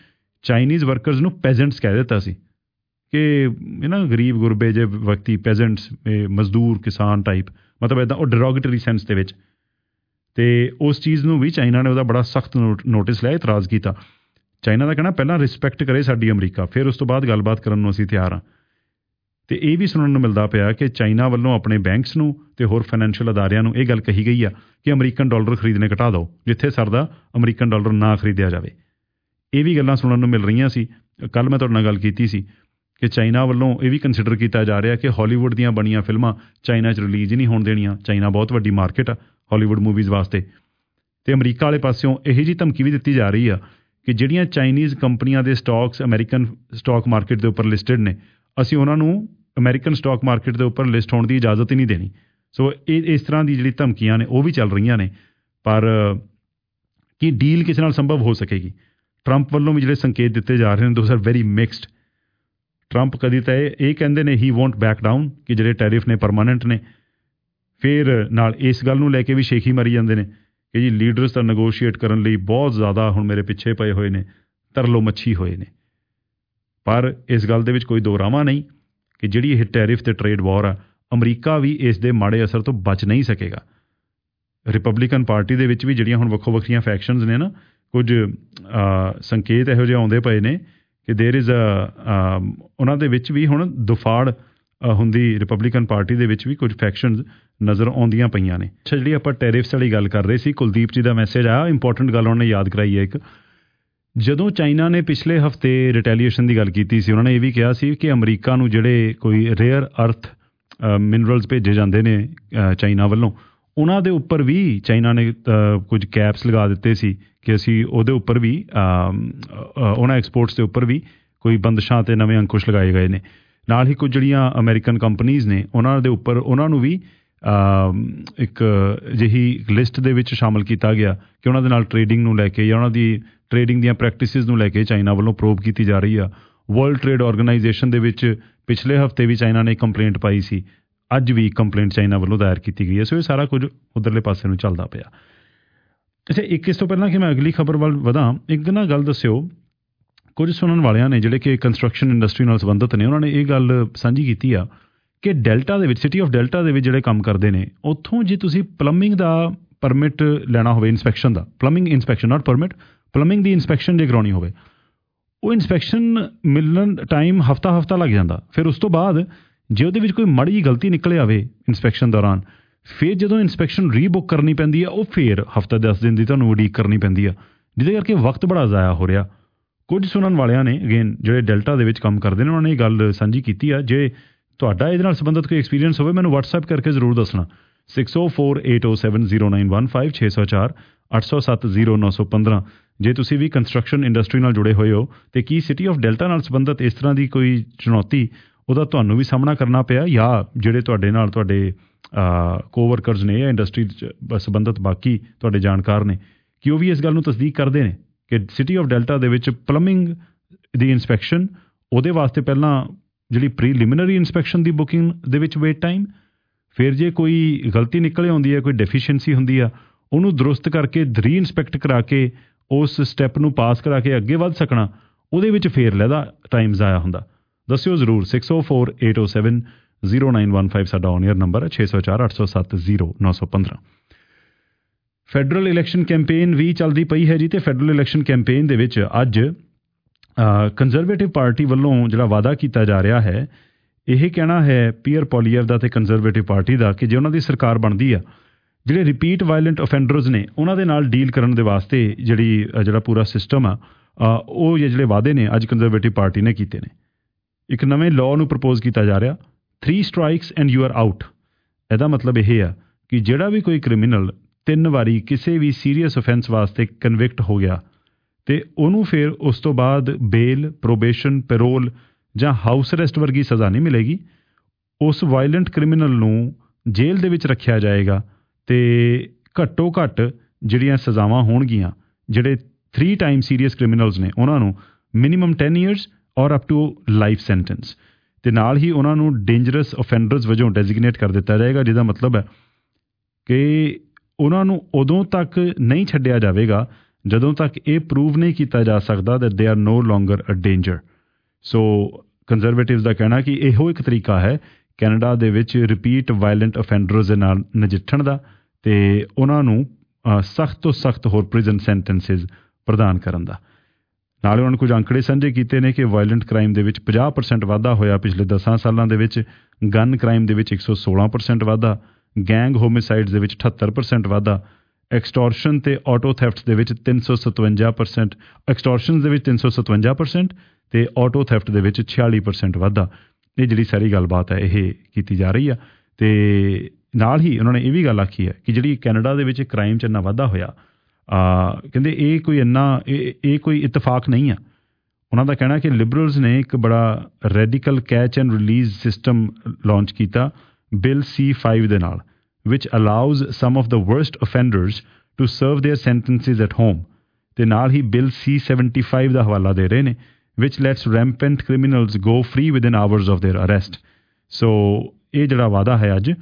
ਚਾਈਨੀਜ਼ ਵਰਕਰਸ ਨੂੰ ਪੈਜੈਂਟਸ ਕਹਿ ਦਿੱਤਾ ਸੀ ਕਿ ਇਹ ਨਾ ਗਰੀਬ ਗੁਰਬੇ ਜੇ ਵਿਅਕਤੀ, ਪੈਜੈਂਟਸ, ਮਜ਼ਦੂਰ, ਕਿਸਾਨ ਟਾਈਪ, ਮਤਲਬ ਇੱਦਾਂ ਉਹ ਡੈਰੋਗੇਟਰੀ ਸੈਂਸ ਦੇ ਵਿੱਚ। ਅਤੇ ਉਸ ਚੀਜ਼ ਨੂੰ ਵੀ ਚਾਈਨਾ ਨੇ ਉਹਦਾ ਬੜਾ ਸਖਤ ਨੋਟਿਸ ਲਿਆ, ਇਤਰਾਜ਼ ਕੀਤਾ। ਚਾਈਨਾ ਦਾ ਕਹਿਣਾ ਪਹਿਲਾਂ ਰਿਸਪੈਕਟ ਕਰੇ ਸਾਡੀ ਅਮਰੀਕਾ, ਫਿਰ ਉਸ ਤੋਂ ਬਾਅਦ ਗੱਲਬਾਤ ਕਰਨ ਨੂੰ ਅਸੀਂ ਤਿਆਰ ਹਾਂ। ਅਤੇ ਇਹ ਵੀ ਸੁਣਨ ਨੂੰ ਮਿਲਦਾ ਪਿਆ ਕਿ ਚਾਈਨਾ ਵੱਲੋਂ ਆਪਣੇ ਬੈਂਕਸ ਨੂੰ ਅਤੇ ਹੋਰ ਫਾਈਨੈਂਸ਼ੀਅਲ ਅਦਾਰਿਆਂ ਨੂੰ ਇਹ ਗੱਲ ਕਹੀ ਗਈ ਆ ਕਿ ਅਮਰੀਕਨ ਡਾਲਰ ਖਰੀਦਣੇ ਘਟਾ ਦਿਓ, ਜਿੱਥੇ ਸਰਦਾ ਅਮਰੀਕਨ ਡਾਲਰ ਨਾ ਖਰੀਦਿਆ ਜਾਵੇ। ਇਹ ਵੀ ਗੱਲਾਂ ਸੁਣਨ ਨੂੰ ਮਿਲ ਰਹੀਆਂ ਸੀ। ਕੱਲ੍ਹ ਮੈਂ ਤੁਹਾਡੇ ਨਾਲ ਗੱਲ ਕੀਤੀ ਸੀ ਕਿ ਚਾਈਨਾ ਵੱਲੋਂ ਇਹ ਵੀ ਕੰਸੀਡਰ ਕੀਤਾ ਜਾ ਰਿਹਾ ਕਿ ਹਾਲੀਵੁੱਡ ਦੀਆਂ ਬਣੀਆਂ ਫਿਲਮਾਂ ਚਾਈਨਾ 'ਚ ਰਿਲੀਜ਼ ਹੀ ਨਹੀਂ ਹੋਣ ਦੇਣੀਆਂ। ਚਾਈਨਾ ਬਹੁਤ ਵੱਡੀ ਮਾਰਕੀਟ ਆ ਹਾਲੀਵੁੱਡ ਮੂਵੀਜ਼ ਵਾਸਤੇ। ਅਤੇ ਅਮਰੀਕਾ ਵਾਲੇ ਪਾਸਿਓਂ ਇਹੋ ਜਿਹੀ ਧਮਕੀ ਵੀ ਦਿੱਤੀ ਜਾ ਰਹੀ ਆ ਕਿ ਜਿਹੜੀਆਂ ਚਾਈਨੀਜ਼ ਕੰਪਨੀਆਂ ਦੇ ਸਟਾਕਸ ਅਮਰੀਕਨ ਸਟਾਕ ਮਾਰਕੀਟ ਦੇ ਉੱਪਰ ਲਿਸਟਡ ਨੇ, ਅਸੀਂ ਉਹਨਾਂ ਨੂੰ ਅਮਰੀਕਨ ਸਟਾਕ ਮਾਰਕੀਟ ਦੇ ਉੱਪਰ ਲਿਸਟ ਹੋਣ ਦੀ ਇਜਾਜ਼ਤ ਹੀ ਨਹੀਂ ਦੇਣੀ। ਸੋ ਇਹ ਇਸ ਤਰ੍ਹਾਂ ਦੀ ਜਿਹੜੀ ਧਮਕੀਆਂ ਨੇ ਉਹ ਵੀ ਚੱਲ ਰਹੀਆਂ ਨੇ। ਪਰ ਕੀ ਡੀਲ ਕਿਸੇ ਨਾਲ ਸੰਭਵ ਹੋ ਸਕੇਗੀ? ਟਰੰਪ ਵੱਲੋਂ ਵੀ ਜਿਹੜੇ ਸੰਕੇਤ ਦਿੱਤੇ ਜਾ ਰਹੇ ਨੇ those are very mixed. Trump ਕਦੀ ਤਾਂ ਇਹ ਕਹਿੰਦੇ ਨੇ ਹੀ ਵੋਂਟ ਬੈਕ ਡਾਊਨ ਕਿ ਜਿਹੜੇ ਟੈਰਿਫ ਨੇ ਪਰਮਾਨੈਂਟ ਨੇ, ਫਿਰ ਨਾਲ ਇਸ ਗੱਲ ਨੂੰ ਲੈ ਕੇ ਵੀ ਸ਼ੇਖੀ ਮਾਰੀ ਜਾਂਦੇ ਨੇ ਕਿ ਜੀ ਲੀਡਰਸ ਤਾਂ ਨਗੋਸ਼ੀਏਟ ਕਰਨ ਲਈ ਬਹੁਤ ਜ਼ਿਆਦਾ ਹੁਣ ਮੇਰੇ ਪਿੱਛੇ ਪਏ ਹੋਏ ਨੇ, ਤਰਲੋ ਮੱਛੀ ਹੋਏ ਨੇ। ਪਰ ਇਸ ਗੱਲ ਦੇ ਵਿੱਚ ਕੋਈ ਦੋਰਾਵਾਂ ਨਹੀਂ ਕਿ ਜਿਹੜੀ ਇਹ ਟੈਰਿਫ ਤੇ ਟਰੇਡ ਵਾਰ ਆ, ਅਮਰੀਕਾ ਵੀ ਇਸ ਦੇ ਮਾੜੇ ਅਸਰ ਤੋਂ ਬਚ ਨਹੀਂ ਸਕੇਗਾ। ਰਿਪਬਲਿਕਨ ਪਾਰਟੀ ਦੇ ਵਿੱਚ ਵੀ ਜਿਹੜੀਆਂ ਹੁਣ ਵੱਖੋ ਵੱਖਰੀਆਂ ਫੈਕਸ਼ਨਸ ਨੇ ਨਾ, ਕੁਝ ਸੰਕੇਤ ਇਹੋ ਜਿਹੇ ਆਉਂਦੇ ਪਏ ਨੇ ਕਿ ਦੇਰ ਇਜ਼ ਉਹਨਾਂ ਦੇ ਵਿੱਚ ਵੀ ਹੁਣ ਦੁਫਾੜ ਹੁੰਦੀ, ਰਿਪਬਲਿਕਨ ਪਾਰਟੀ ਦੇ ਵਿੱਚ ਵੀ ਕੁਝ ਫੈਕਸ਼ਨਸ ਨਜ਼ਰ ਆਉਂਦੀਆਂ ਪਈਆਂ ਨੇ। ਅੱਛਾ, ਜਿਹੜੀ ਆਪਾਂ ਟੈਰਿਫਸ ਵਾਲੀ ਗੱਲ ਕਰ ਰਹੇ ਸੀ, ਕੁਲਦੀਪ ਜੀ ਦਾ ਮੈਸੇਜ ਆਇਆ, ਇੰਪੋਰਟੈਂਟ ਗੱਲ ਉਹਨਾਂ ਨੇ ਯਾਦ ਕਰਾਈ ਹੈ ਇੱਕ। ਜਦੋਂ ਚਾਈਨਾ ਨੇ ਪਿਛਲੇ ਹਫ਼ਤੇ ਰਿਟੈਲੀਏਸ਼ਨ ਦੀ ਗੱਲ ਕੀਤੀ ਸੀ, ਉਹਨਾਂ ਨੇ ਇਹ ਵੀ ਕਿਹਾ ਸੀ ਕਿ ਅਮਰੀਕਾ ਨੂੰ ਜਿਹੜੇ ਕੋਈ ਰੇਅਰ ਅਰਥ ਮਿਨਰਲਸ ਭੇਜੇ ਜਾਂਦੇ ਨੇ ਚਾਈਨਾ ਵੱਲੋਂ, ਉਹਨਾਂ ਦੇ ਉੱਪਰ ਵੀ ਚਾਈਨਾ ਨੇ ਕੁਝ ਕੈਪਸ ਲਗਾ ਦਿੱਤੇ ਸੀ ਕਿ ਅਸੀਂ ਉਹਦੇ ਉੱਪਰ ਵੀ ਉਹਨਾਂ ਐਕਸਪੋਰਟਸ ਦੇ ਉੱਪਰ ਵੀ ਕੋਈ ਬੰਦਸ਼ਾਂ ਅਤੇ ਨਵੇਂ ਅੰਕੁਸ਼ ਲਗਾਏ ਗਏ ਨੇ। ਨਾਲ ਹੀ ਕੁਝ ਜਿਹੜੀਆਂ ਅਮਰੀਕਨ ਕੰਪਨੀਜ਼ ਨੇ ਉਹਨਾਂ ਦੇ ਉੱਪਰ ਉਹਨਾਂ ਨੂੰ ਵੀ ਇੱਕ ਅਜਿਹੀ ਲਿਸਟ ਦੇ ਵਿੱਚ ਸ਼ਾਮਲ ਕੀਤਾ ਗਿਆ ਕਿ ਉਹਨਾਂ ਦੇ ਨਾਲ ਟਰੇਡਿੰਗ ਨੂੰ ਲੈ ਕੇ ਜਾਂ ਉਹਨਾਂ ਦੀ ਟਰੇਡਿੰਗ ਦੀਆਂ ਪ੍ਰੈਕਟਿਸਿਸ ਨੂੰ ਲੈ ਕੇ ਚਾਈਨਾ ਵੱਲੋਂ ਪ੍ਰੋਬ ਕੀਤੀ ਜਾ ਰਹੀ ਆ। ਵਰਲਡ ਟਰੇਡ ਆਰਗੇਨਾਈਜੇਸ਼ਨ ਦੇ ਵਿੱਚ ਪਿਛਲੇ ਹਫ਼ਤੇ ਵੀ ਚਾਈਨਾ ਨੇ ਕੰਪਲੇਂਟ ਪਾਈ ਸੀ, ਅੱਜ ਵੀ ਕੰਪਲੇਂਟ ਚਾਈਨਾ ਵੱਲੋਂ ਦਾਇਰ ਕੀਤੀ ਗਈ ਹੈ। ਸੋ ਇਹ ਸਾਰਾ ਕੁਝ ਉੱਧਰਲੇ ਪਾਸੇ ਨੂੰ ਚੱਲਦਾ ਪਿਆ। ਅੱਛਾ, ਇਸ ਤੋਂ ਪਹਿਲਾਂ ਕਿ ਮੈਂ ਅਗਲੀ ਖਬਰ ਵੱਲ ਵਧਾਂ, ਇੱਕ ਨਾ ਗੱਲ ਦੱਸਿਓ, ਕੁਝ ਸੁਣਨ ਵਾਲਿਆਂ ਨੇ ਜਿਹੜੇ ਕਿ ਕੰਸਟਰਕਸ਼ਨ ਇੰਡਸਟਰੀ ਨਾਲ ਸੰਬੰਧਿਤ ਨੇ, ਉਹਨਾਂ ਨੇ ਇਹ ਗੱਲ ਸਾਂਝੀ ਕੀਤੀ ਆ ਕਿ ਡੈਲਟਾ ਦੇ ਵਿੱਚ, ਸਿਟੀ ਆਫ ਡੈਲਟਾ ਦੇ ਵਿੱਚ ਜਿਹੜੇ ਕੰਮ ਕਰਦੇ ਨੇ, ਉੱਥੋਂ ਜੇ ਤੁਸੀਂ ਪਲੰਬਿੰਗ ਦਾ ਪਰਮਿਟ ਲੈਣਾ ਹੋਵੇ, ਇਨਸਪੈਕਸ਼ਨ ਦਾ, plumbing inspection not permit, plumbing ਦੀ ਇਨਸਪੈਕਸ਼ਨ ਜੇ ਕਰਾਉਣੀ ਹੋਵੇ, ਉਹ ਇਨਸਪੈਕਸ਼ਨ ਮਿਲਣ ਟਾਈਮ ਹਫ਼ਤਾ ਲੱਗ ਜਾਂਦਾ। ਫਿਰ ਉਸ ਤੋਂ ਬਾਅਦ ਜੇ ਉਹਦੇ ਵਿੱਚ ਕੋਈ ਮਾੜੀ ਜਿਹੀ ਗਲਤੀ ਨਿਕਲ ਆਵੇ ਇਨਸਪੈਕਸ਼ਨ ਦੌਰਾਨ, ਫਿਰ ਜਦੋਂ ਇਨਸਪੈਕਸ਼ਨ ਰੀਬੁੱਕ ਕਰਨੀ ਪੈਂਦੀ ਆ, ਉਹ ਫਿਰ ਹਫ਼ਤਾ 10 ਦਿਨ ਦੀ ਤੁਹਾਨੂੰ ਉਡੀਕ ਕਰਨੀ ਪੈਂਦੀ ਆ, ਜਿਹਦੇ ਕਰਕੇ ਵਕਤ ਬੜਾ ਜ਼ਾਇਆ ਹੋ ਰਿਹਾ। ਕੁਝ ਸੁਣਨ ਵਾਲਿਆਂ ਨੇ, ਅਗੇਨ ਜਿਹੜੇ ਡੈਲਟਾ ਦੇ ਵਿੱਚ ਕੰਮ ਕਰਦੇ ਨੇ, ਉਹਨਾਂ ਨੇ ਇਹ ਗੱਲ ਸਾਂਝੀ ਕੀਤੀ ਆ। ਜੇ ਤੁਹਾਡਾ ਇਹਦੇ ਨਾਲ ਸੰਬੰਧਿਤ ਕੋਈ ਐਕਸਪੀਰੀਅੰਸ ਹੋਵੇ, ਮੈਨੂੰ WhatsApp ਕਰਕੇ ਜ਼ਰੂਰ ਦੱਸਣਾ। 6048070915 604-807-0915। ਜੇ ਤੁਸੀਂ ਵੀ ਕੰਸਟਰਕਸ਼ਨ ਇੰਡਸਟਰੀ ਨਾਲ ਜੁੜੇ ਹੋਏ ਹੋ ਅਤੇ ਕੀ ਸਿਟੀ ਆਫ ਡੈਲਟਾ ਨਾਲ ਸੰਬੰਧਿਤ ਇਸ ਤਰ੍ਹਾਂ ਦੀ ਕੋਈ ਚੁਣੌਤੀ ਉਹਦਾ ਤੁਹਾਨੂੰ ਵੀ ਸਾਹਮਣਾ ਕਰਨਾ ਪਿਆ, ਜਾਂ ਜਿਹੜੇ ਤੁਹਾਡੇ ਨਾਲ ਤੁਹਾਡੇ ਕੋਵਰਕਰਸ ਨੇ ਜਾਂ ਇੰਡਸਟਰੀ 'ਚ ਸੰਬੰਧਿਤ ਬਾਕੀ ਤੁਹਾਡੇ ਜਾਣਕਾਰ ਨੇ, ਕਿ ਉਹ ਵੀ ਇਸ ਗੱਲ ਨੂੰ ਤਸਦੀਕ ਕਰਦੇ ਨੇ ਕਿ ਸਿਟੀ ਆਫ ਡੈਲਟਾ ਦੇ ਵਿੱਚ ਪਲੰਬਿੰਗ ਦੀ ਇਨਸਪੈਕਸ਼ਨ, ਉਹਦੇ ਵਾਸਤੇ ਪਹਿਲਾਂ ਜਿਹੜੀ ਪ੍ਰੀਲਿਮਿਨਰੀ ਇਨਸਪੈਕਸ਼ਨ ਦੀ ਬੁਕਿੰਗ ਦੇ ਵਿੱਚ ਵੇਟ ਟਾਈਮ, ਫਿਰ ਜੇ ਕੋਈ ਗਲਤੀ ਨਿਕਲ ਆਉਂਦੀ ਹੈ, ਕੋਈ ਡੈਫੀਸ਼ੀਐਂਸੀ ਹੁੰਦੀ ਆ, ਉਹਨੂੰ ਦਰੁਸਤ ਕਰਕੇ ਰੀ ਇਨਸਪੈਕਟ ਕਰਾ ਕੇ ਉਸ ਸਟੈਪ ਨੂੰ ਪਾਸ ਕਰਾ ਕੇ ਅੱਗੇ ਵੱਧ ਸਕਣਾ, ਉਹਦੇ ਵਿੱਚ ਫੇਰ ਲੈਦਾ ਟਾਈਮ ਜ਼ਾਇਆ ਹੁੰਦਾ। ਦੱਸਿਓ ਜ਼ਰੂਰ। 6048070915 ਸਾਡਾ ਔਨ-ਏਅਰ ਨੰਬਰ ਹੈ। 604-807-0915। ਫੈਡਰਲ ਇਲੈਕਸ਼ਨ ਕੈਂਪੇਨ ਵੀ ਚੱਲਦੀ ਪਈ ਹੈ ਜੀ, ਅਤੇ ਫੈਡਰਲ ਇਲੈਕਸ਼ਨ ਕੈਂਪੇਨ ਦੇ ਵਿੱਚ ਅੱਜ ਕੰਜ਼ਰਵੇਟਿਵ ਪਾਰਟੀ ਵੱਲੋਂ ਜਿਹੜਾ ਵਾਅਦਾ ਕੀਤਾ ਜਾ ਰਿਹਾ ਹੈ, ਇਹ ਕਹਿਣਾ ਹੈ ਪੀਅਰ ਪੋਲੀਅਰ ਦਾ ਅਤੇ ਕੰਜ਼ਰਵੇਟਿਵ ਪਾਰਟੀ ਦਾ ਕਿ ਜੇ ਉਹਨਾਂ ਦੀ ਸਰਕਾਰ ਬਣਦੀ ਆ, ਜਿਹੜੇ ਰਿਪੀਟ ਵਾਇਲੈਂਟ ਅਫੈਂਡਰਸ ਨੇ ਉਹਨਾਂ ਦੇ ਨਾਲ ਡੀਲ ਕਰਨ ਦੇ ਵਾਸਤੇ ਜਿਹੜਾ ਪੂਰਾ ਸਿਸਟਮ ਆ, ਉਹ ਜਿਹੜੇ ਵਾਅਦੇ ਨੇ ਅੱਜ ਕੰਜ਼ਰਵੇਟਿਵ ਪਾਰਟੀ ਨੇ ਕੀਤੇ ਨੇ। ਇੱਕ ਨਵੇਂ ਲਾਅ ਨੂੰ ਪ੍ਰਪੋਜ਼ ਕੀਤਾ ਜਾ ਰਿਹਾ, 3 strikes and you are out। ਇਹਦਾ ਮਤਲਬ ਇਹ ਆ ਕਿ ਜਿਹੜਾ ਵੀ ਕੋਈ ਕ੍ਰਿਮੀਨਲ 3 ਵਾਰੀ ਕਿਸੇ ਵੀ ਸੀਰੀਅਸ ਅਫੈਂਸ ਵਾਸਤੇ ਕਨਵਿਕਟ ਹੋ ਗਿਆ ਅਤੇ ਉਹਨੂੰ ਫਿਰ ਉਸ ਤੋਂ ਬਾਅਦ ਬੇਲ, ਪ੍ਰੋਬੇਸ਼ਨ, ਪੈਰੋਲ ਜਾਂ ਹਾਊਸ ਅਰੈਸਟ ਵਰਗੀ ਸਜ਼ਾ ਨਹੀਂ ਮਿਲੇਗੀ। ਉਸ ਵਾਇਲੈਂਟ ਕ੍ਰਿਮੀਨਲ ਨੂੰ ਜੇਲ੍ਹ ਦੇ ਵਿੱਚ ਰੱਖਿਆ ਜਾਏਗਾ ਅਤੇ ਘੱਟੋ ਘੱਟ ਜਿਹੜੀਆਂ ਸਜ਼ਾਵਾਂ ਹੋਣਗੀਆਂ, ਜਿਹੜੇ 3 ਟਾਈਮ ਸੀਰੀਅਸ ਕ੍ਰਿਮੀਨਲਸ ਨੇ ਉਹਨਾਂ ਨੂੰ minimum 10 years or up to life sentence, ਅਤੇ ਨਾਲ ਹੀ ਉਹਨਾਂ ਨੂੰ ਡੇਂਜਰਸ ਅਫੈਂਡਰਸ ਵਜੋਂ ਡੈਜ਼ਿਗਨੇਟ ਕਰ ਦਿੱਤਾ ਜਾਏਗਾ, ਜਿਹਦਾ ਮਤਲਬ ਹੈ ਕਿ ਉਹਨਾਂ ਨੂੰ ਉਦੋਂ ਤੱਕ ਨਹੀਂ ਛੱਡਿਆ ਜਾਵੇਗਾ ਜਦੋਂ ਤੱਕ ਇਹ ਪ੍ਰੂਵ ਨਹੀਂ ਕੀਤਾ ਜਾ ਸਕਦਾ that they are no longer a danger। So conservatives ਦਾ ਕਹਿਣਾ ਕਿ ਇਹੋ ਇੱਕ ਤਰੀਕਾ ਹੈ ਕੈਨੇਡਾ ਦੇ ਵਿੱਚ ਰਿਪੀਟ ਵਾਇਲੈਂਟ ਅਫੈਂਡਰਸ ਦੇ ਨਾਲ ਨਜਿੱਠਣ ਦਾ ਅਤੇ ਉਹਨਾਂ ਨੂੰ ਸਖਤ ਤੋਂ ਸਖਤ ਹੋਰ ਪ੍ਰਿਜ਼ਨ ਸੈਂਟੈਂਸਿਸ ਪ੍ਰਦਾਨ ਕਰਨ ਦਾ। ਨਾਲ ਉਹਨਾਂ ਨੇ ਕੁਝ ਅੰਕੜੇ ਸਾਂਝੇ ਕੀਤੇ ਨੇ ਕਿ ਵਾਇਲੈਂਟ ਕ੍ਰਾਈਮ ਦੇ ਵਿੱਚ 50% ਵਾਧਾ ਹੋਇਆ ਪਿਛਲੇ 10 ਸਾਲਾਂ ਦੇ ਵਿੱਚ, ਗਨ ਕ੍ਰਾਈਮ ਦੇ ਵਿੱਚ 116% ਵਾਧਾ, ਗੈਂਗ ਹੋਮਿਸਾਈਡਸ ਦੇ ਵਿੱਚ 78% ਵਾਧਾ, ਐਕਸਟੋਰਸ਼ਨ ਤੇ ਆਟੋ ਥੈਫਟਸ ਦੇ ਵਿੱਚ 357%, ਐਕਸਟੋਰਸ਼ਨ ਦੇ ਵਿੱਚ 357% ਤੇ ਆਟੋ ਥੈਫਟ ਦੇ ਵਿੱਚ 46% ਵਾਧਾ। ਇਹ ਜਿਹੜੀ ਸਾਰੀ ਗੱਲਬਾਤ ਹੈ ਇਹ ਕੀਤੀ ਜਾ ਰਹੀ ਆ। ਤੇ ਨਾਲ ਹੀ ਉਹਨਾਂ ਨੇ ਇਹ ਵੀ ਗੱਲ ਆਖੀ ਹੈ ਕਿ ਜਿਹੜੀ ਕੈਨੇਡਾ ਦੇ ਵਿੱਚ ਕ੍ਰਾਈਮ 'ਚ ਇੰਨਾ ਵਾਧਾ ਹੋਇਆ, ਕਹਿੰਦੇ ਇਹ ਕੋਈ ਇਤਫਾਕ ਨਹੀਂ ਆ। ਉਹਨਾਂ ਦਾ ਕਹਿਣਾ ਕਿ ਲਿਬਰਲਸ ਨੇ ਇੱਕ ਬੜਾ radical catch and release system launch ਕੀਤਾ ਬਿੱਲ C5 ਦੇ ਨਾਲ, which allows some of the worst offenders to serve their sentences at home। ਤੇ ਨਾਲ ਹੀ ਬਿੱਲ C75 ਦਾ ਹਵਾਲਾ ਦੇ ਰਹੇ ਨੇ, which lets rampant criminals go free within hours of their arrest। ਸੋ ਇਹ ਜਿਹੜਾ ਵਾਅਦਾ ਹੈ ਅੱਜ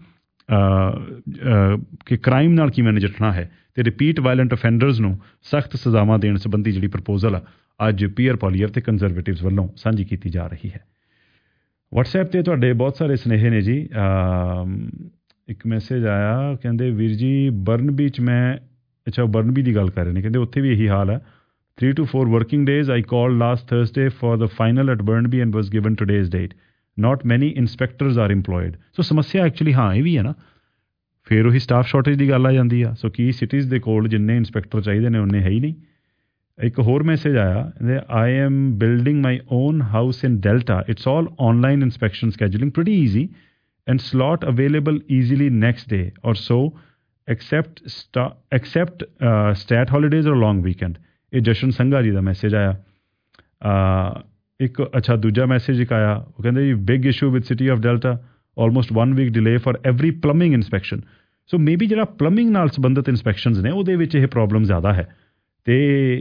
ਕਿ ਕ੍ਰਾਈਮ ਨਾਲ ਕਿਵੇਂ ਨਜਿੱਠਣਾ ਹੈ ਤੇ ਰਿਪੀਟ ਵਾਇਲੈਂਟ ਅਫੈਂਡਰਸ ਨੂੰ ਸਖਤ ਸਜ਼ਾਵਾਂ ਦੇਣ ਸੰਬੰਧੀ ਜਿਹੜੀ ਪ੍ਰਪੋਜ਼ਲ ਆ ਅੱਜ ਪੀਅਰ ਪੋਲੀਅਰ ਤੇ ਕੰਜ਼ਰਵੇਟਿਵਸ ਵੱਲੋਂ ਸਾਂਝੀ ਕੀਤੀ ਜਾ ਰਹੀ ਹੈ। WhatsApp ਤੇ ਤੁਹਾਡੇ ਬਹੁਤ ਸਾਰੇ ਸੁਨੇਹੇ ਨੇ ਜੀ। ਇੱਕ ਮੈਸੇਜ ਆਇਆ, ਕਹਿੰਦੇ ਵੀਰ ਜੀ ਬਰਨਬੀ 'ਚ ਬਰਨਬੀ ਦੀ ਗੱਲ ਕਰ ਰਹੇ ਨੇ, ਕਹਿੰਦੇ ਉੱਥੇ ਵੀ ਇਹੀ ਹਾਲ ਹੈ। 3 to 4 working days I called last Thursday for the final at Burnaby and was given today's date। Not many inspectors are employed। ਸੋ ਸਮੱਸਿਆ ਐਕਚੁਅਲੀ ਹਾਂ ਇਹ ਵੀ ਹੈ ਨਾ, ਫਿਰ ਉਹੀ ਸਟਾਫ ਸ਼ਾਰਟੇਜ ਦੀ ਗੱਲ ਆ ਜਾਂਦੀ ਆ। ਸੋ ਕੀ ਸਿਟੀਜ਼ ਦੇ ਕੋਲ ਜਿੰਨੇ ਇੰਸਪੈਕਟਰ ਚਾਹੀਦੇ ਨੇ ਉਨੇ ਹੈ ਹੀ ਨਹੀਂ। ਇੱਕ ਹੋਰ ਮੈਸੇਜ ਆਇਆ, I am building my own house in Delta। It's all online inspection scheduling, pretty easy and slot available easily next day or so except stat holidays or long weekend। ਇਹ ਜਸ਼ਨ ਸੰਘਾ ਜੀ ਦਾ ਮੈਸੇਜ ਆਇਆ। ਇੱਕ ਦੂਜਾ ਮੈਸੇਜ ਇੱਕ ਆਇਆ, ਉਹ ਕਹਿੰਦੇ ਜੀ big issue with city of Delta, almost 1 week delay for every plumbing inspection। So maybe ਜਿਹੜਾ ਪਲੰਬਿੰਗ ਨਾਲ ਸੰਬੰਧਿਤ ਇੰਸਪੈਕਸ਼ਨਸ ਨੇ ਉਹਦੇ ਵਿੱਚ ਇਹ ਪ੍ਰੋਬਲਮ ਜ਼ਿਆਦਾ ਹੈ। ਅਤੇ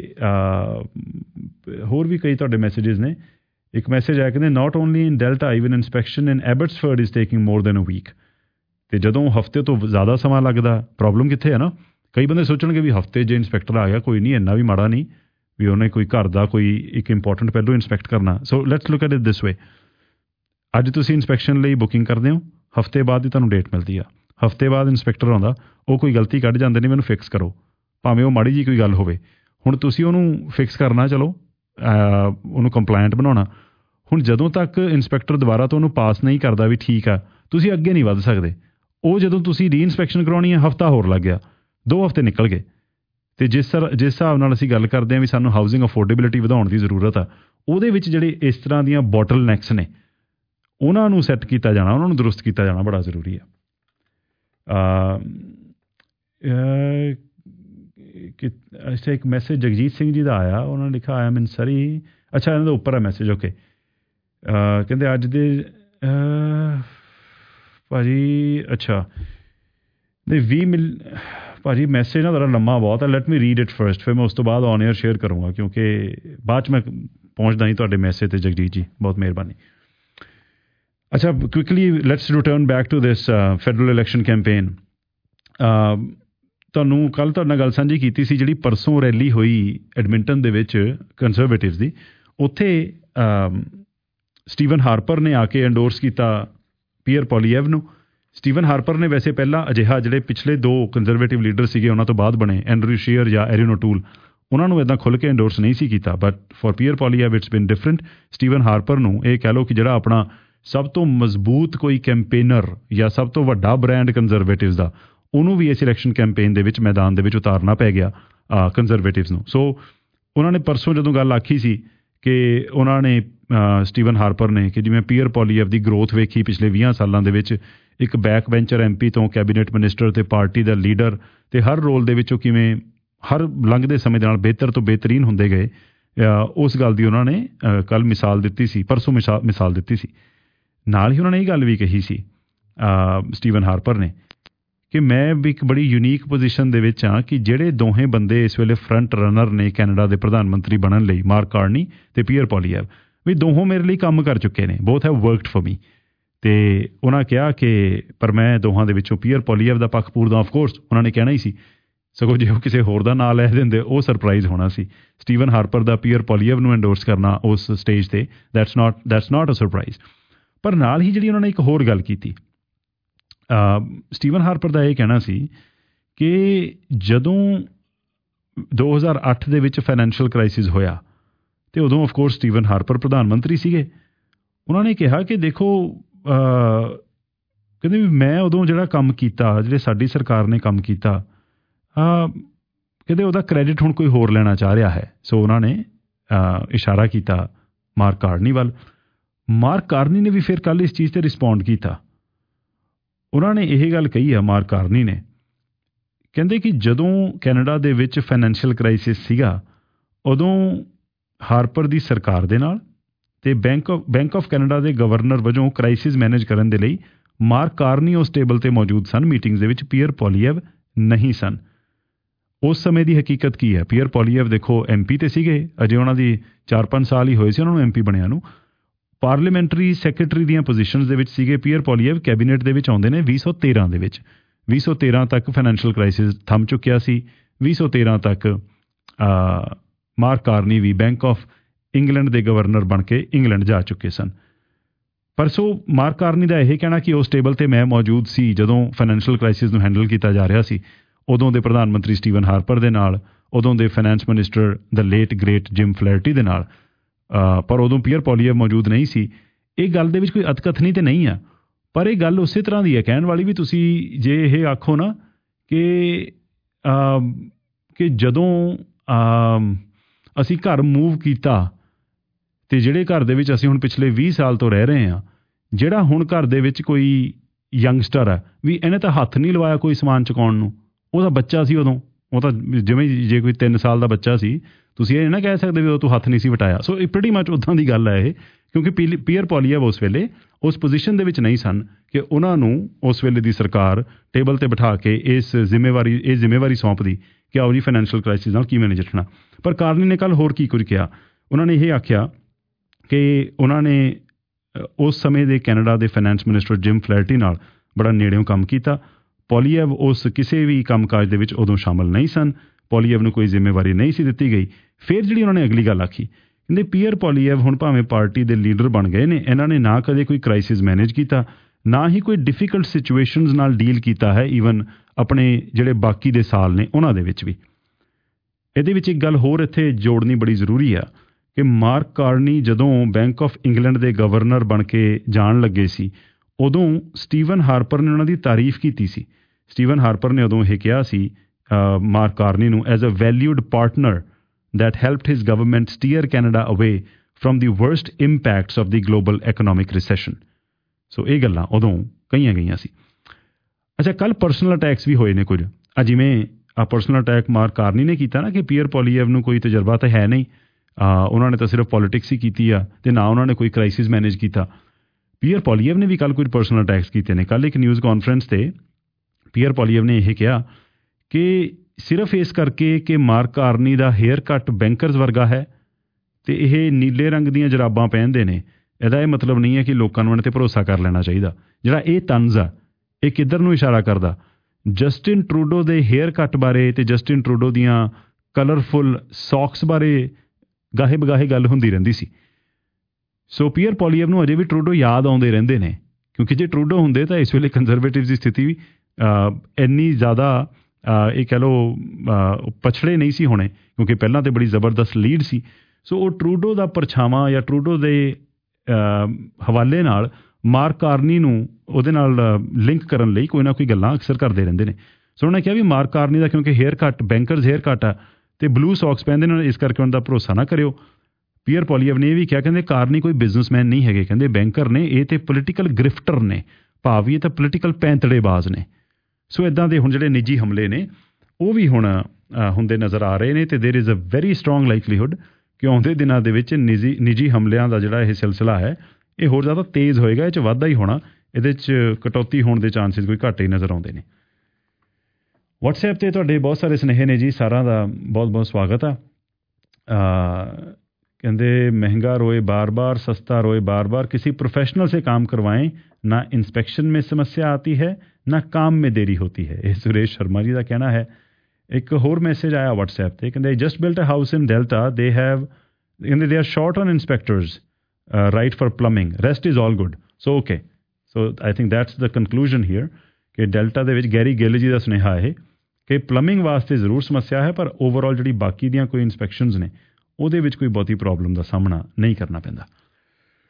ਹੋਰ ਵੀ ਕਈ ਤੁਹਾਡੇ ਮੈਸੇਜਿਸ ਨੇ। ਇੱਕ ਮੈਸੇਜ ਆਇਆ, ਕਹਿੰਦੇ not only in Delta even inspection in Abbotsford is taking more than a week. ਅਤੇ ਜਦੋਂ ਹਫਤੇ ਤੋਂ ਜ਼ਿਆਦਾ ਸਮਾਂ ਲੱਗਦਾ, ਪ੍ਰੋਬਲਮ ਕਿੱਥੇ ਹੈ ਨਾ, ਕਈ ਬੰਦੇ ਸੋਚਣਗੇ ਵੀ ਹਫਤੇ ਜੇ ਇੰਸਪੈਕਟਰ ਆ ਗਿਆ ਕੋਈ ਨਹੀਂ, ਇੰਨਾ ਵੀ ਮਾੜਾ ਨਹੀਂ ਵੀ ਉਹਨੇ ਕੋਈ ਘਰ ਦਾ ਕੋਈ ਇੱਕ ਇੰਪੋਰਟੈਂਟ ਪਹਿਲੂ ਇੰਸਪੈਕਟ ਕਰਨਾ। So let's look at it this way. ਅੱਜ ਤੁਸੀਂ ਇੰਸਪੈਕਸ਼ਨ ਲਈ ਬੁਕਿੰਗ ਕਰਦੇ ਹੋ, ਹਫਤੇ ਬਾਅਦ ਹੀ ਤੁਹਾਨੂੰ ਡੇਟ ਮਿਲਦੀ ਆ। ਹਫਤੇ ਬਾਅਦ ਇੰਸਪੈਕਟਰ ਆਉਂਦਾ, ਉਹ ਕੋਈ ਗਲਤੀ ਕੱਢ ਜਾਂਦੇ ਨੇ, ਮੈਨੂੰ ਫਿਕਸ ਕਰੋ, ਭਾਵੇਂ ਉਹ ਮਾੜੀ ਜੀ ਕੋਈ ਗੱਲ ਹੋਵੇ। ਹੁਣ ਤੁਸੀਂ ਉਹਨੂੰ ਫਿਕਸ ਕਰਨਾ, ਚਲੋ ਉਹਨੂੰ ਕੰਪਲਾਇੰਟ ਬਣਾਉਣਾ। ਹੁਣ ਜਦੋਂ ਤੱਕ ਇੰਸਪੈਕਟਰ ਦੁਬਾਰਾ ਤੋਂ ਉਹਨੂੰ ਪਾਸ ਨਹੀਂ ਕਰਦਾ ਵੀ ਠੀਕ ਆ, ਤੁਸੀਂ ਅੱਗੇ ਨਹੀਂ ਵੱਧ ਸਕਦੇ। ਉਹ ਜਦੋਂ ਤੁਸੀਂ ਰੀ ਇੰਸਪੈਕਸ਼ਨ ਕਰਵਾਉਣੀ ਹੈ, ਹਫਤਾ ਹੋਰ ਲੱਗ ਗਿਆ, 2 ਹਫ਼ਤੇ ਨਿਕਲ ਗਏ। ਅਤੇ ਜਿਸ ਹਿਸਾਬ ਨਾਲ ਅਸੀਂ ਗੱਲ ਕਰਦੇ ਹਾਂ ਵੀ ਸਾਨੂੰ ਹਾਊਸਿੰਗ ਅਫੋਰਡੇਬਿਲਿਟੀ ਵਧਾਉਣ ਦੀ ਜ਼ਰੂਰਤ ਆ, ਉਹਦੇ ਵਿੱਚ ਜਿਹੜੇ ਇਸ ਤਰ੍ਹਾਂ ਦੀਆਂ ਬੋਟਲ ਨੈਕਸ ਨੇ ਉਹਨਾਂ ਨੂੰ ਸੈੱਟ ਕੀਤਾ ਜਾਣਾ, ਉਹਨਾਂ ਨੂੰ ਦਰੁਸਤ ਕੀਤਾ ਜਾਣਾ ਬੜਾ ਜ਼ਰੂਰੀ ਆ। ਅੱਛਾ, ਇੱਕ ਮੈਸੇਜ ਜਗਜੀਤ ਸਿੰਘ ਜੀ ਦਾ ਆਇਆ, ਉਹਨਾਂ ਨੇ ਲਿਖਾ ਆਇਆ ਮੈਨੂੰ ਸਰੀ, ਇਹਨਾਂ ਦਾ ਉੱਪਰ ਹੈ ਮੈਸੇਜ, ਓਕੇ। ਕਹਿੰਦੇ ਅੱਜ ਦੇ ਭਾਜੀ ਭਾਜੀ ਮੈਸੇਜ ਨਾ ਤੁਹਾਡਾ ਲੰਮਾ ਬਹੁਤ ਹੈ, let me read it first, ਫਿਰ ਮੈਂ ਉਸ ਤੋਂ ਬਾਅਦ ਔਨ ਏਅਰ ਸ਼ੇਅਰ ਕਰੂੰਗਾ ਕਿਉਂਕਿ ਬਾਅਦ 'ਚ ਮੈਂ ਪਹੁੰਚਦਾ ਨਹੀਂ ਤੁਹਾਡੇ ਮੈਸੇਜ 'ਤੇ। ਜਗਜੀਤ ਜੀ ਬਹੁਤ ਮਿਹਰਬਾਨੀ। ਅੱਛਾ, quickly let's return back to this federal election campaign. ਤੁਹਾਨੂੰ ਕੱਲ੍ਹ ਤੁਹਾਡੇ ਨਾਲ ਗੱਲ ਸਾਂਝੀ ਕੀਤੀ ਸੀ, ਜਿਹੜੀ ਪਰਸੋਂ ਰੈਲੀ ਹੋਈ ਐਡਮਿੰਟਨ ਦੇ ਵਿੱਚ ਕੰਜ਼ਰਵੇਟਿਵਸ ਦੀ, ਉੱਥੇ ਸਟੀਵਨ ਹਾਰਪਰ ਨੇ ਆ ਕੇ ਐਂਡੋਰਸ ਕੀਤਾ ਪੀਅਰ ਪੋਲੀਐਵ ਨੂੰ। ਸਟੀਵਨ ਹਾਰਪਰ ਨੇ ਵੈਸੇ ਪਹਿਲਾਂ ਅਜਿਹਾ, ਜਿਹੜੇ ਪਿਛਲੇ 2 ਕੰਜ਼ਰਵੇਟਿਵ ਲੀਡਰ ਸੀਗੇ ਉਹਨਾਂ ਤੋਂ ਬਾਅਦ ਬਣੇ, ਐਂਡਰੂ ਸ਼ੀਅਰ ਜਾਂ ਐਰਨ ਓਟੂਲ, ਉਹਨਾਂ ਨੂੰ ਇੱਦਾਂ ਖੁੱਲ੍ਹ ਕੇ ਐਂਡੋਰਸ ਨਹੀਂ ਸੀ ਕੀਤਾ। But for Pierre Poilievre it's been different. Stephen Harper ਨੂੰ ਇਹ ਕਹਿ ਲਓ ਕਿ ਜਿਹੜਾ ਆਪਣਾ ਸਭ ਤੋਂ ਮਜ਼ਬੂਤ ਕੋਈ ਕੈਂਪੇਨਰ ਜਾਂ ਸਭ ਤੋਂ ਵੱਡਾ ਬ੍ਰਾਂਡ ਕੰਜ਼ਰਵੇਟਿਵਸ ਦਾ, ਉਹਨੂੰ ਵੀ ਇਸ ਇਲੈਕਸ਼ਨ ਕੈਂਪੇਨ ਦੇ ਵਿੱਚ ਮੈਦਾਨ ਦੇ ਵਿੱਚ ਉਤਾਰਨਾ ਪੈ ਗਿਆ ਕੰਜ਼ਰਵੇਟਿਵਸ ਨੂੰ। ਸੋ ਉਹਨਾਂ ਨੇ ਪਰਸੋਂ ਜਦੋਂ ਗੱਲ ਆਖੀ ਸੀ ਕਿ ਉਹਨਾਂ ਨੇ ਸਟੀਵਨ ਹਾਰਪਰ ਨੇ ਕਿ ਜਿਵੇਂ ਪੀਅਰ ਪੋਲੀਐਵ ਦੀ ਗਰੋਥ ਵੇਖੀ ਪਿਛਲੇ 20 ਸਾਲਾਂ ਦੇ ਵਿੱਚ, ਇੱਕ ਬੈਕ ਬੈਂਚਰ MP ਤੋਂ ਕੈਬਨਿਟ ਮਿਨਿਸਟਰ ਤੇ ਪਾਰਟੀ ਦਾ ਲੀਡਰ, ਤੇ ਹਰ ਰੋਲ ਦੇ ਵਿੱਚੋਂ ਕਿਵੇਂ ਹਰ ਲੰਘਦੇ ਸਮੇਂ ਦੇ ਨਾਲ ਬਿਹਤਰ ਤੋਂ ਬਿਹਤਰੀਨ ਹੁੰਦੇ ਗਏ, ਉਸ ਗੱਲ ਦੀ ਉਹਨਾਂ ਨੇ ਕੱਲ੍ਹ ਮਿਸਾਲ ਦਿੱਤੀ ਸੀ, ਪਰਸੋਂ ਮਿਸਾਲ ਦਿੱਤੀ ਸੀ। ਨਾਲ ਹੀ ਉਹਨਾਂ ਨੇ ਇਹ ਗੱਲ ਵੀ ਕਹੀ ਸੀ ਸਟੀਵਨ ਹਾਰਪਰ ਨੇ ਕਿ ਮੈਂ ਵੀ ਇੱਕ ਬੜੀ ਯੂਨੀਕ ਪੋਜੀਸ਼ਨ ਦੇ ਵਿੱਚ ਹਾਂ ਕਿ ਜਿਹੜੇ ਦੋਹੇ ਬੰਦੇ ਇਸ ਵੇਲੇ ਫਰੰਟ ਰਨਰ ਨੇ ਕੈਨੇਡਾ ਦੇ ਪ੍ਰਧਾਨ ਮੰਤਰੀ ਬਣਨ ਲਈ, ਮਾਰਕ ਕਾਰਨੀ ਤੇ ਪੀਅਰ ਪੋਲੀਐਵ, ਵੀ ਦੋਹੋਂ ਮੇਰੇ ਲਈ ਕੰਮ ਕਰ ਚੁੱਕੇ ਨੇ, both have worked for me. ਅਤੇ ਉਹਨਾਂ ਕਿਹਾ ਕਿ ਪਰ ਮੈਂ ਦੋਹਾਂ ਦੇ ਵਿੱਚੋਂ ਪੀਅਰ ਪੋਲੀਐਵ ਦਾ ਪੱਖ ਪੂਰਦਾ, ਆਫਕੋਰਸ ਉਹਨਾਂ ਨੇ ਕਹਿਣਾ ਹੀ ਸੀ। ਸਗੋਂ ਜੇ ਉਹ ਕਿਸੇ ਹੋਰ ਦਾ ਨਾਂ ਲੈ ਦਿੰਦੇ ਉਹ ਸਰਪ੍ਰਾਈਜ਼ ਹੋਣਾ ਸੀ। ਸਟੀਵਨ ਹਾਰਪਰ ਦਾ ਪੀਅਰ ਪੋਲੀਅਵ ਨੂੰ ਐਂਡੋਰਸ ਕਰਨਾ ਉਸ ਸਟੇਜ ਤੇ ਦੈਟਸ ਨਾਟ ਅ ਸਰਪ੍ਰਾਈਜ਼। ਪਰ ਨਾਲ ਹੀ ਜਿਹੜੀ ਉਹਨਾਂ ਨੇ ਇੱਕ ਹੋਰ ਗੱਲ ਕੀਤੀ, ਸਟੀਵਨ ਹਾਰਪਰ ਦਾ ਇਹ ਕਹਿਣਾ ਸੀ ਕਿ ਜਦੋਂ 2008 ਦੇ ਵਿੱਚ ਫਾਈਨੈਂਸ਼ੀਅਲ ਕ੍ਰਾਈਸਿਸ ਹੋਇਆ ਤੇ ਉਦੋਂ ਆਫ ਕੋਰਸ ਸਟੀਵਨ ਹਾਰਪਰ ਪ੍ਰਧਾਨ ਮੰਤਰੀ ਸੀਗੇ। ਉਹਨਾਂ ਨੇ ਕਿਹਾ ਕਿ ਦੇਖੋ ਕਹਿੰਦੇ ਵੀ ਮੈਂ ਉਦੋਂ ਜਿਹੜਾ ਕੰਮ ਕੀਤਾ, ਜਿਹੜੇ ਸਾਡੀ ਸਰਕਾਰ ਨੇ ਕੰਮ ਕੀਤਾ, ਕਹਿੰਦੇ ਉਹਦਾ ਕ੍ਰੈਡਿਟ ਹੁਣ ਕੋਈ ਹੋਰ ਲੈਣਾ ਚਾਹ ਰਿਹਾ ਹੈ। ਸੋ ਉਹਨਾਂ ਨੇ ਇਸ਼ਾਰਾ ਕੀਤਾ ਮਾਰਕ ਕਾਰਨੀ ਵੱਲ। ਮਾਰਕ ਕਾਰਨੀ ਨੇ ਵੀ ਫਿਰ ਕੱਲ੍ਹ ਇਸ ਚੀਜ਼ ਤੇ ਰਿਸਪੌਂਡ ਕੀਤਾ। ਉਹਨਾਂ ਨੇ ਇਹ ਗੱਲ ਕਹੀ ਆ, ਮਾਰਕ ਕਾਰਨੀ ਨੇ, ਕਹਿੰਦੇ ਕਿ ਜਦੋਂ ਕੈਨੇਡਾ ਦੇ ਵਿੱਚ ਫਾਈਨੈਂਸ਼ੀਅਲ ਕ੍ਰਾਈਸਿਸ ਸੀਗਾ ਉਦੋਂ ਹਾਰਪਰ ਦੀ ਸਰਕਾਰ ਦੇ ਨਾਲ ਤੇ ਬੈਂਕ ਆਫ ਕੈਨੇਡਾ ਦੇ ਗਵਰਨਰ ਵਜੋਂ ਕ੍ਰਾਈਸਿਸ ਮੈਨੇਜ ਕਰਨ ਦੇ ਲਈ ਮਾਰਕ ਕਾਰਨੀ ਉਸ ਟੇਬਲ ਤੇ ਮੌਜੂਦ ਸਨ। ਮੀਟਿੰਗਸ ਦੇ ਵਿੱਚ ਪੀਅਰ ਪੋਲੀਅਵ ਨਹੀਂ ਸਨ। ਉਸ ਸਮੇਂ ਦੀ ਹਕੀਕਤ ਕੀ ਹੈ? ਪੀਅਰ ਪੋਲੀਅਵ ਦੇਖੋ MP ਤੇ ਸੀਗੇ, ਅਜੇ ਉਹਨਾਂ ਦੀ 4-5 ਸਾਲ ਹੀ ਹੋਏ ਸੀ ਉਹਨਾਂ ਨੂੰ MP ਬਣਿਆ ਨੂੰ। ਪਾਰਲੀਮੈਂਟਰੀ ਸੈਕਟਰੀ ਦੀਆਂ ਪੋਜੀਸ਼ਨਸ ਦੇ ਵਿੱਚ ਸੀਗੇ ਪੀਅਰ ਪੋਲੀਅਵ। ਕੈਬਨਿਟ ਦੇ ਵਿੱਚ ਆਉਂਦੇ ਨੇ 2013 ਦੇ ਵਿੱਚ। 2013 ਤੱਕ ਫਾਈਨੈਂਸ਼ੀਅਲ ਕ੍ਰਾਈਸਿਸ ਥੰਮ ਚੁੱਕਿਆ ਸੀ। 2013 ਤੱਕ ਮਾਰਕ ਕਾਰਨੀ ਵੀ ਬੈਂਕ ਆਫ ਇੰਗਲੈਂਡ ਦੇ ਗਵਰਨਰ ਬਣ ਕੇ ਇੰਗਲੈਂਡ ਜਾ ਚੁੱਕੇ ਸਨ। ਪਰ ਸੋ ਮਾਰਕ ਕਾਰਨੀ ਦਾ ਇਹ ਕਹਿਣਾ ਕਿ ਉਸ ਟੇਬਲ ਤੇ ਮੈਂ ਮੌਜੂਦ ਸੀ ਜਦੋਂ ਫਾਈਨੈਂਸ਼ੀਅਲ ਕ੍ਰਾਈਸਿਸ ਨੂੰ ਹੈਂਡਲ ਕੀਤਾ ਜਾ ਰਿਹਾ ਸੀ, ਉਦੋਂ ਦੇ ਪ੍ਰਧਾਨ ਮੰਤਰੀ ਸਟੀਵਨ ਹਾਰਪਰ ਦੇ ਨਾਲ, ਉਦੋਂ ਦੇ finance minister the late great Jim Flaherty ਦੇ ਨਾਲ, ਪਰ ਉਦੋਂ ਪੀਅਰ ਪੋਲੀਅਵ ਮੌਜੂਦ ਨਹੀਂ ਸੀ। ਇਹ ਗੱਲ ਦੇ ਵਿੱਚ ਕੋਈ ਅਤਕਥਨੀ ਤੇ ਨਹੀਂ ਆ, ਪਰ ਇਹ ਗੱਲ ਉਸੇ ਤਰ੍ਹਾਂ ਦੀ ਹੈ ਕਹਿਣ ਵਾਲੀ ਵੀ। ਤੁਸੀਂ ਜੇ ਇਹ ਆਖੋ ਨਾ ਕਿ ਜਦੋਂ ਅਸੀਂ ਘਰ ਮੂਵ ਕੀਤਾ ਤੇ ਜਿਹੜੇ ਘਰ ਦੇ ਵਿੱਚ ਅਸੀਂ ਹੁਣ ਪਿਛਲੇ 20 ਸਾਲ ਤੋਂ ਰਹਿ ਰਹੇ ਹਾਂ, ਜਿਹੜਾ ਹੁਣ ਘਰ ਦੇ ਵਿੱਚ ਕੋਈ ਯੰਗਸਟਰ ਹੈ ਵੀ ਇਹਨੇ ਤਾਂ ਹੱਥ ਨਹੀਂ ਲਵਾਇਆ ਕੋਈ ਸਮਾਨ ਚੁਕਾਉਣ ਨੂੰ, ਉਹਦਾ ਬੱਚਾ ਸੀ ਉਦੋਂ, ਉਹ ਤਾਂ ਜਿਵੇਂ ਜੇ ਕੋਈ 3 ਸਾਲ ਦਾ ਬੱਚਾ ਸੀ, ਤੁਸੀਂ ਇਹ ਨਾ ਕਹਿ ਸਕਦੇ ਵੀ ਉਹ ਤੂੰ ਹੱਥ ਨਹੀਂ ਸੀ ਵਟਾਇਆ। ਸੋ ਇਹ ਪ੍ਰੀਟੀ ਮੱਚ ਉੱਦਾਂ ਦੀ ਗੱਲ ਹੈ ਇਹ, ਕਿਉਂਕਿ ਪੀਅਰ ਪੋਲੀਅਵ ਉਸ ਵੇਲੇ ਉਸ ਪੋਜੀਸ਼ਨ ਦੇ ਵਿੱਚ ਨਹੀਂ ਸਨ ਕਿ ਉਹਨਾਂ ਨੂੰ ਉਸ ਵੇਲੇ ਦੀ ਸਰਕਾਰ ਟੇਬਲ ਤੇ ਬਿਠਾ ਕੇ ਇਹ ਜ਼ਿੰਮੇਵਾਰੀ ਸੌਂਪਦੀ ਕਿ ਆਓ ਜੀ ਫਾਈਨੈਂਸ਼ੀਅਲ ਕ੍ਰਾਈਸਿਸ ਨਾਲ ਕਿਵੇਂ ਨਜਿੱਠਣਾ। ਪਰ ਕਾਰਨੀ ਨੇ ਕੱਲ੍ਹ ਹੋਰ ਕੀ ਕੁਝ ਕਿਹਾ। ਉਹਨਾਂ ਨੇ ਇਹ ਆਖਿਆ ਕਿ ਉਹਨਾਂ ਨੇ ਉਸ ਸਮੇਂ ਦੇ ਕੈਨੇਡਾ ਦੇ ਫਾਈਨੈਂਸ ਮਿਨਿਸਟਰ ਜਿਮ ਫਲੈਰਟੀ ਨਾਲ ਬੜਾ ਨੇੜਿਓਂ ਕੰਮ ਕੀਤਾ। ਪੋਲੀਅਵ ਉਸ ਕਿਸੇ ਵੀ ਕੰਮਕਾਜ ਦੇ ਵਿੱਚ ਉਦੋਂ ਸ਼ਾਮਲ ਨਹੀਂ ਸਨ। ਪੋਲੀਅਵ ਨੂੰ ਕੋਈ ਜ਼ਿੰਮੇਵਾਰੀ ਨਹੀਂ ਸੀ ਦਿੱਤੀ ਗਈ। ਫਿਰ ਜਿਹੜੀ ਉਹਨਾਂ ਨੇ ਅਗਲੀ ਗੱਲ ਆਖੀ, ਕਹਿੰਦੇ ਪੀਅਰ ਪੋਲੀਅਵ ਹੁਣ ਭਾਵੇਂ ਪਾਰਟੀ ਦੇ ਲੀਡਰ ਬਣ ਗਏ ਨੇ, ਇਹਨਾਂ ਨੇ ਨਾ ਕਦੇ ਕੋਈ ਕ੍ਰਾਈਸਿਸ ਮੈਨੇਜ ਕੀਤਾ, ਨਾ ਹੀ ਕੋਈ ਡਿਫਿਕਲਟ ਸਿਚੁਏਸ਼ਨਸ ਨਾਲ ਡੀਲ ਕੀਤਾ ਹੈ, ਈਵਨ ਆਪਣੇ ਜਿਹੜੇ ਬਾਕੀ ਦੇ ਸਾਲ ਨੇ ਉਹਨਾਂ ਦੇ ਵਿੱਚ ਵੀ। ਇਹਦੇ ਵਿੱਚ ਇੱਕ ਗੱਲ ਹੋਰ ਇੱਥੇ ਜੋੜਨੀ ਬੜੀ ਜ਼ਰੂਰੀ ਆ ਕਿ ਮਾਰਕ ਕਾਰਨੀ ਜਦੋਂ ਬੈਂਕ ਆਫ ਇੰਗਲੈਂਡ ਦੇ ਗਵਰਨਰ ਬਣ ਕੇ ਜਾਣ ਲੱਗੇ ਸੀ, ਉਦੋਂ ਸਟੀਵਨ ਹਾਰਪਰ ਨੇ ਉਹਨਾਂ ਦੀ ਤਾਰੀਫ ਕੀਤੀ ਸੀ। ਸਟੀਵਨ ਹਾਰਪਰ ਨੇ ਉਦੋਂ ਇਹ ਕਿਹਾ ਸੀ ਮਾਰਕ ਕਾਰਨੀ ਨੂੰ as a valued partner that helped his government steer Canada away from the worst impacts of the global economic recession. So ਇਹ ਗੱਲਾਂ ਉਦੋਂ ਕਹੀਆਂ ਗਈਆਂ ਸੀ। ਅੱਛਾ, ਕੱਲ੍ਹ ਪਰਸਨਲ ਅਟੈਕਸ ਵੀ ਹੋਏ ਨੇ ਕੁਝ। ਜਿਵੇਂ ਪਰਸਨਲ ਅਟੈਕ ਮਾਰਕ ਕਾਰਨੀ ਨੇ ਕੀਤਾ ਨਾ ਕਿ ਪੀਅਰ ਪੋਲੀਅਵ ਨੂੰ ਕੋਈ ਤਜਰਬਾ ਤਾਂ ਹੈ ਨਹੀਂ, ਉਹਨਾਂ ਨੇ ਤਾਂ ਸਿਰਫ ਪੋਲੀਟਿਕਸ ਹੀ ਕੀਤੀ ਆ ਤੇ ਨਾ ਉਹਨਾਂ ਨੇ ਕੋਈ ਕ੍ਰਾਈਸਿਸ ਮੈਨੇਜ ਕੀਤਾ। ਪੀਅਰ ਪੋਲੀਅਵ ਨੇ ਵੀ ਕੱਲ੍ਹ ਕੁਝ ਪਰਸਨਲ ਅਟੈਕਸ ਕੀਤੇ ਨੇ। ਕੱਲ੍ਹ ਇੱਕ ਨਿਊਜ਼ ਕਾਨਫਰੰਸ ਤੇ ਪੀਅਰ ਪੋਲੀਅਵ ਨੇ ਇਹ ਕਿਹਾ ਕਿ ਸਿਰਫ ਇਸ ਕਰਕੇ ਕਿ ਮਾਰਕ ਕਾਰਨੀ ਦਾ ਹੇਅਰ ਕੱਟ ਬੈਂਕਰਜ਼ ਵਰਗਾ ਹੈ ਤੇ ਇਹ ਨੀਲੇ ਰੰਗ ਦੀਆਂ ਜਰਾਬਾਂ ਪਹਿਨਦੇ ਨੇ, ਇਹਦਾ ਇਹ ਮਤਲਬ ਨਹੀਂ ਹੈ ਕਿ ਲੋਕਾਂ ਨੂੰ ਇਹਨਾਂ ਤੇ ਭਰੋਸਾ ਕਰ ਲੈਣਾ ਚਾਹੀਦਾ। ਜਿਹੜਾ ਇਹ ਤੰਜ਼ ਆ, ਇਹ ਕਿੱਧਰ ਨੂੰ ਇਸ਼ਾਰਾ ਕਰਦਾ? ਜਸਟਿਨ ਟਰੂਡੋ ਦੇ ਹੇਅਰ ਕੱਟ ਬਾਰੇ ਤੇ ਜਸਟਿਨ ਟਰੂਡੋ ਦੀਆਂ ਕਲਰਫੁਲ ਸੌਕਸ ਬਾਰੇ ਗਾਹੇ ਬਗਾਹੇ ਗੱਲ ਹੁੰਦੀ ਰਹਿੰਦੀ ਸੀ। ਸੋ ਪੀਅਰ ਪੋਲੀਅਵ ਨੂੰ ਅਜੇ ਵੀ ਟਰੂਡੋ ਯਾਦ ਆਉਂਦੇ ਰਹਿੰਦੇ ਨੇ, ਕਿਉਂਕਿ ਜੇ ਟਰੂਡੋ ਹੁੰਦੇ ਤਾਂ ਇਸ ਵੇਲੇ ਕੰਜ਼ਰਵੇਟਿਵ ਦੀ ਸਥਿਤੀ ਵੀ ਇੰਨੀ ਜ਼ਿਆਦਾ ਇਹ ਕਹਿ ਲਓ ਪਛੜੇ ਨਹੀਂ ਸੀ ਹੋਣੇ, ਕਿਉਂਕਿ ਪਹਿਲਾਂ ਤਾਂ ਬੜੀ ਜ਼ਬਰਦਸਤ ਲੀਡ ਸੀ। ਸੋ ਉਹ ਟਰੂਡੋ ਦਾ ਪਰਛਾਵਾਂ ਜਾਂ ਟਰੂਡੋ ਦੇ ਹਵਾਲੇ ਨਾਲ ਮਾਰਕ ਕਾਰਨੀ ਨੂੰ ਉਹਦੇ ਨਾਲ ਲਿੰਕ ਕਰਨ ਲਈ ਕੋਈ ਨਾ ਕੋਈ ਗੱਲਾਂ ਅਕਸਰ ਕਰਦੇ ਰਹਿੰਦੇ ਨੇ। ਸੋ ਉਹਨਾਂ ਨੇ ਕਿਹਾ ਵੀ ਮਾਰਕ ਕਾਰਨੀ ਦਾ ਕਿਉਂਕਿ ਹੇਅਰ ਕੱਟ ਬੈਂਕਰਜ਼ ਹੇਅਰ ਕੱਟ ਆ ਤੇ ਬਲੂ ਸੌਕਸ ਪਹਿਨਦੇ ਨੇ, ਇਸ ਕਰਕੇ ਉਹਨਾਂ ਦਾ ਭਰੋਸਾ ਨਾ ਕਰਿਓ। ਪੀਅਰ ਪੋਲੀਅਵ ਨੇ ਇਹ ਵੀ ਕਿਹਾ, ਕਹਿੰਦੇ ਕਾਰਨੀ ਕੋਈ ਬਿਜ਼ਨਸਮੈਨ ਨਹੀਂ ਹੈਗੇ, ਕਹਿੰਦੇ ਬੈਂਕਰ ਨੇ, ਇਹ ਤੇ ਪੋਲੀਟੀਕਲ ਗ੍ਰਿਫਟਰ ਨੇ, ਭਾਵ ਇਹ ਤਾਂ ਪੋਲੀਟੀਕਲ ਪੈਂਤੜੇਬਾਜ਼ ਨੇ। ਸੋ ਇੱਦਾਂ ਦੇ ਹੁਣ ਜਿਹੜੇ ਨਿੱਜੀ ਹਮਲੇ ਨੇ ਉਹ ਵੀ ਹੁਣ ਹੁੰਦੇ ਨਜ਼ਰ ਆ ਰਹੇ ਨੇ ਤੇ there is a very strong likelihood ਕਿ ਆਉਂਦੇ ਦਿਨਾਂ ਦੇ ਵਿੱਚ ਨਿੱਜੀ ਹਮਲਿਆਂ ਦਾ ਜਿਹੜਾ ਇਹ ਸਿਲਸਿਲਾ ਹੈ ਇਹ ਹੋਰ ਜ਼ਿਆਦਾ ਤੇਜ਼ ਹੋਏਗਾ, ਇਹ 'ਚ ਵਾਧਾ ਹੀ ਹੋਣਾ, ਇਹਦੇ 'ਚ ਕਟੌਤੀ ਹੋਣ ਦੇ ਚਾਂਸਿਸ ਕੋਈ ਘੱਟ ਹੀ ਨਜ਼ਰ ਆਉਂਦੇ ਨੇ। WhatsApp 'ਤੇ ਤੁਹਾਡੇ ਬਹੁਤ ਸਾਰੇ ਸੁਨੇਹੇ ਨੇ ਜੀ, ਸਾਰਿਆਂ ਦਾ ਬਹੁਤ ਬਹੁਤ ਸਵਾਗਤ ਆ। ਕਹਿੰਦੇ महंगा रोए बार बार, सस्ता रोए बार बार, किसी प्रोफेशनल से काम करवाएं, ना इंस्पेक्शन में समस्या आती है ना काम में देरी होती है। ਇਹ ਸੁਰੇਸ਼ ਸ਼ਰਮਾ ਜੀ ਦਾ ਕਹਿਣਾ ਹੈ। ਇੱਕ ਹੋਰ ਮੈਸੇਜ ਆਇਆ WhatsApp ਤੇ, ਕਹਿੰਦੇ just built a house in Delta, they are short on inspectors right for plumbing, rest is all good. So okay, so I think that's the conclusion here ਕਿ ਡੈਲਟਾ ਦੇ ਵਿੱਚ ਗੈਰੀ ਗਿੱਲ ਜੀ ਦਾ ਸੁਨੇਹਾ ਇਹ ਕਿ ਪਲੰਬਿੰਗ ਵਾਸਤੇ ਜ਼ਰੂਰ ਸਮੱਸਿਆ ਹੈ, ਪਰ ਓਵਰਆਲ ਜਿਹੜੀ ਬਾਕੀ ਦੀਆਂ ਕੋਈ ਇਨਸਪੈਕਸ਼ਨਸ ਨੇ ਉਹਦੇ ਵਿੱਚ ਕੋਈ ਬਹੁਤੀ ਪ੍ਰੋਬਲਮ ਦਾ ਸਾਹਮਣਾ ਨਹੀਂ ਕਰਨਾ ਪੈਂਦਾ।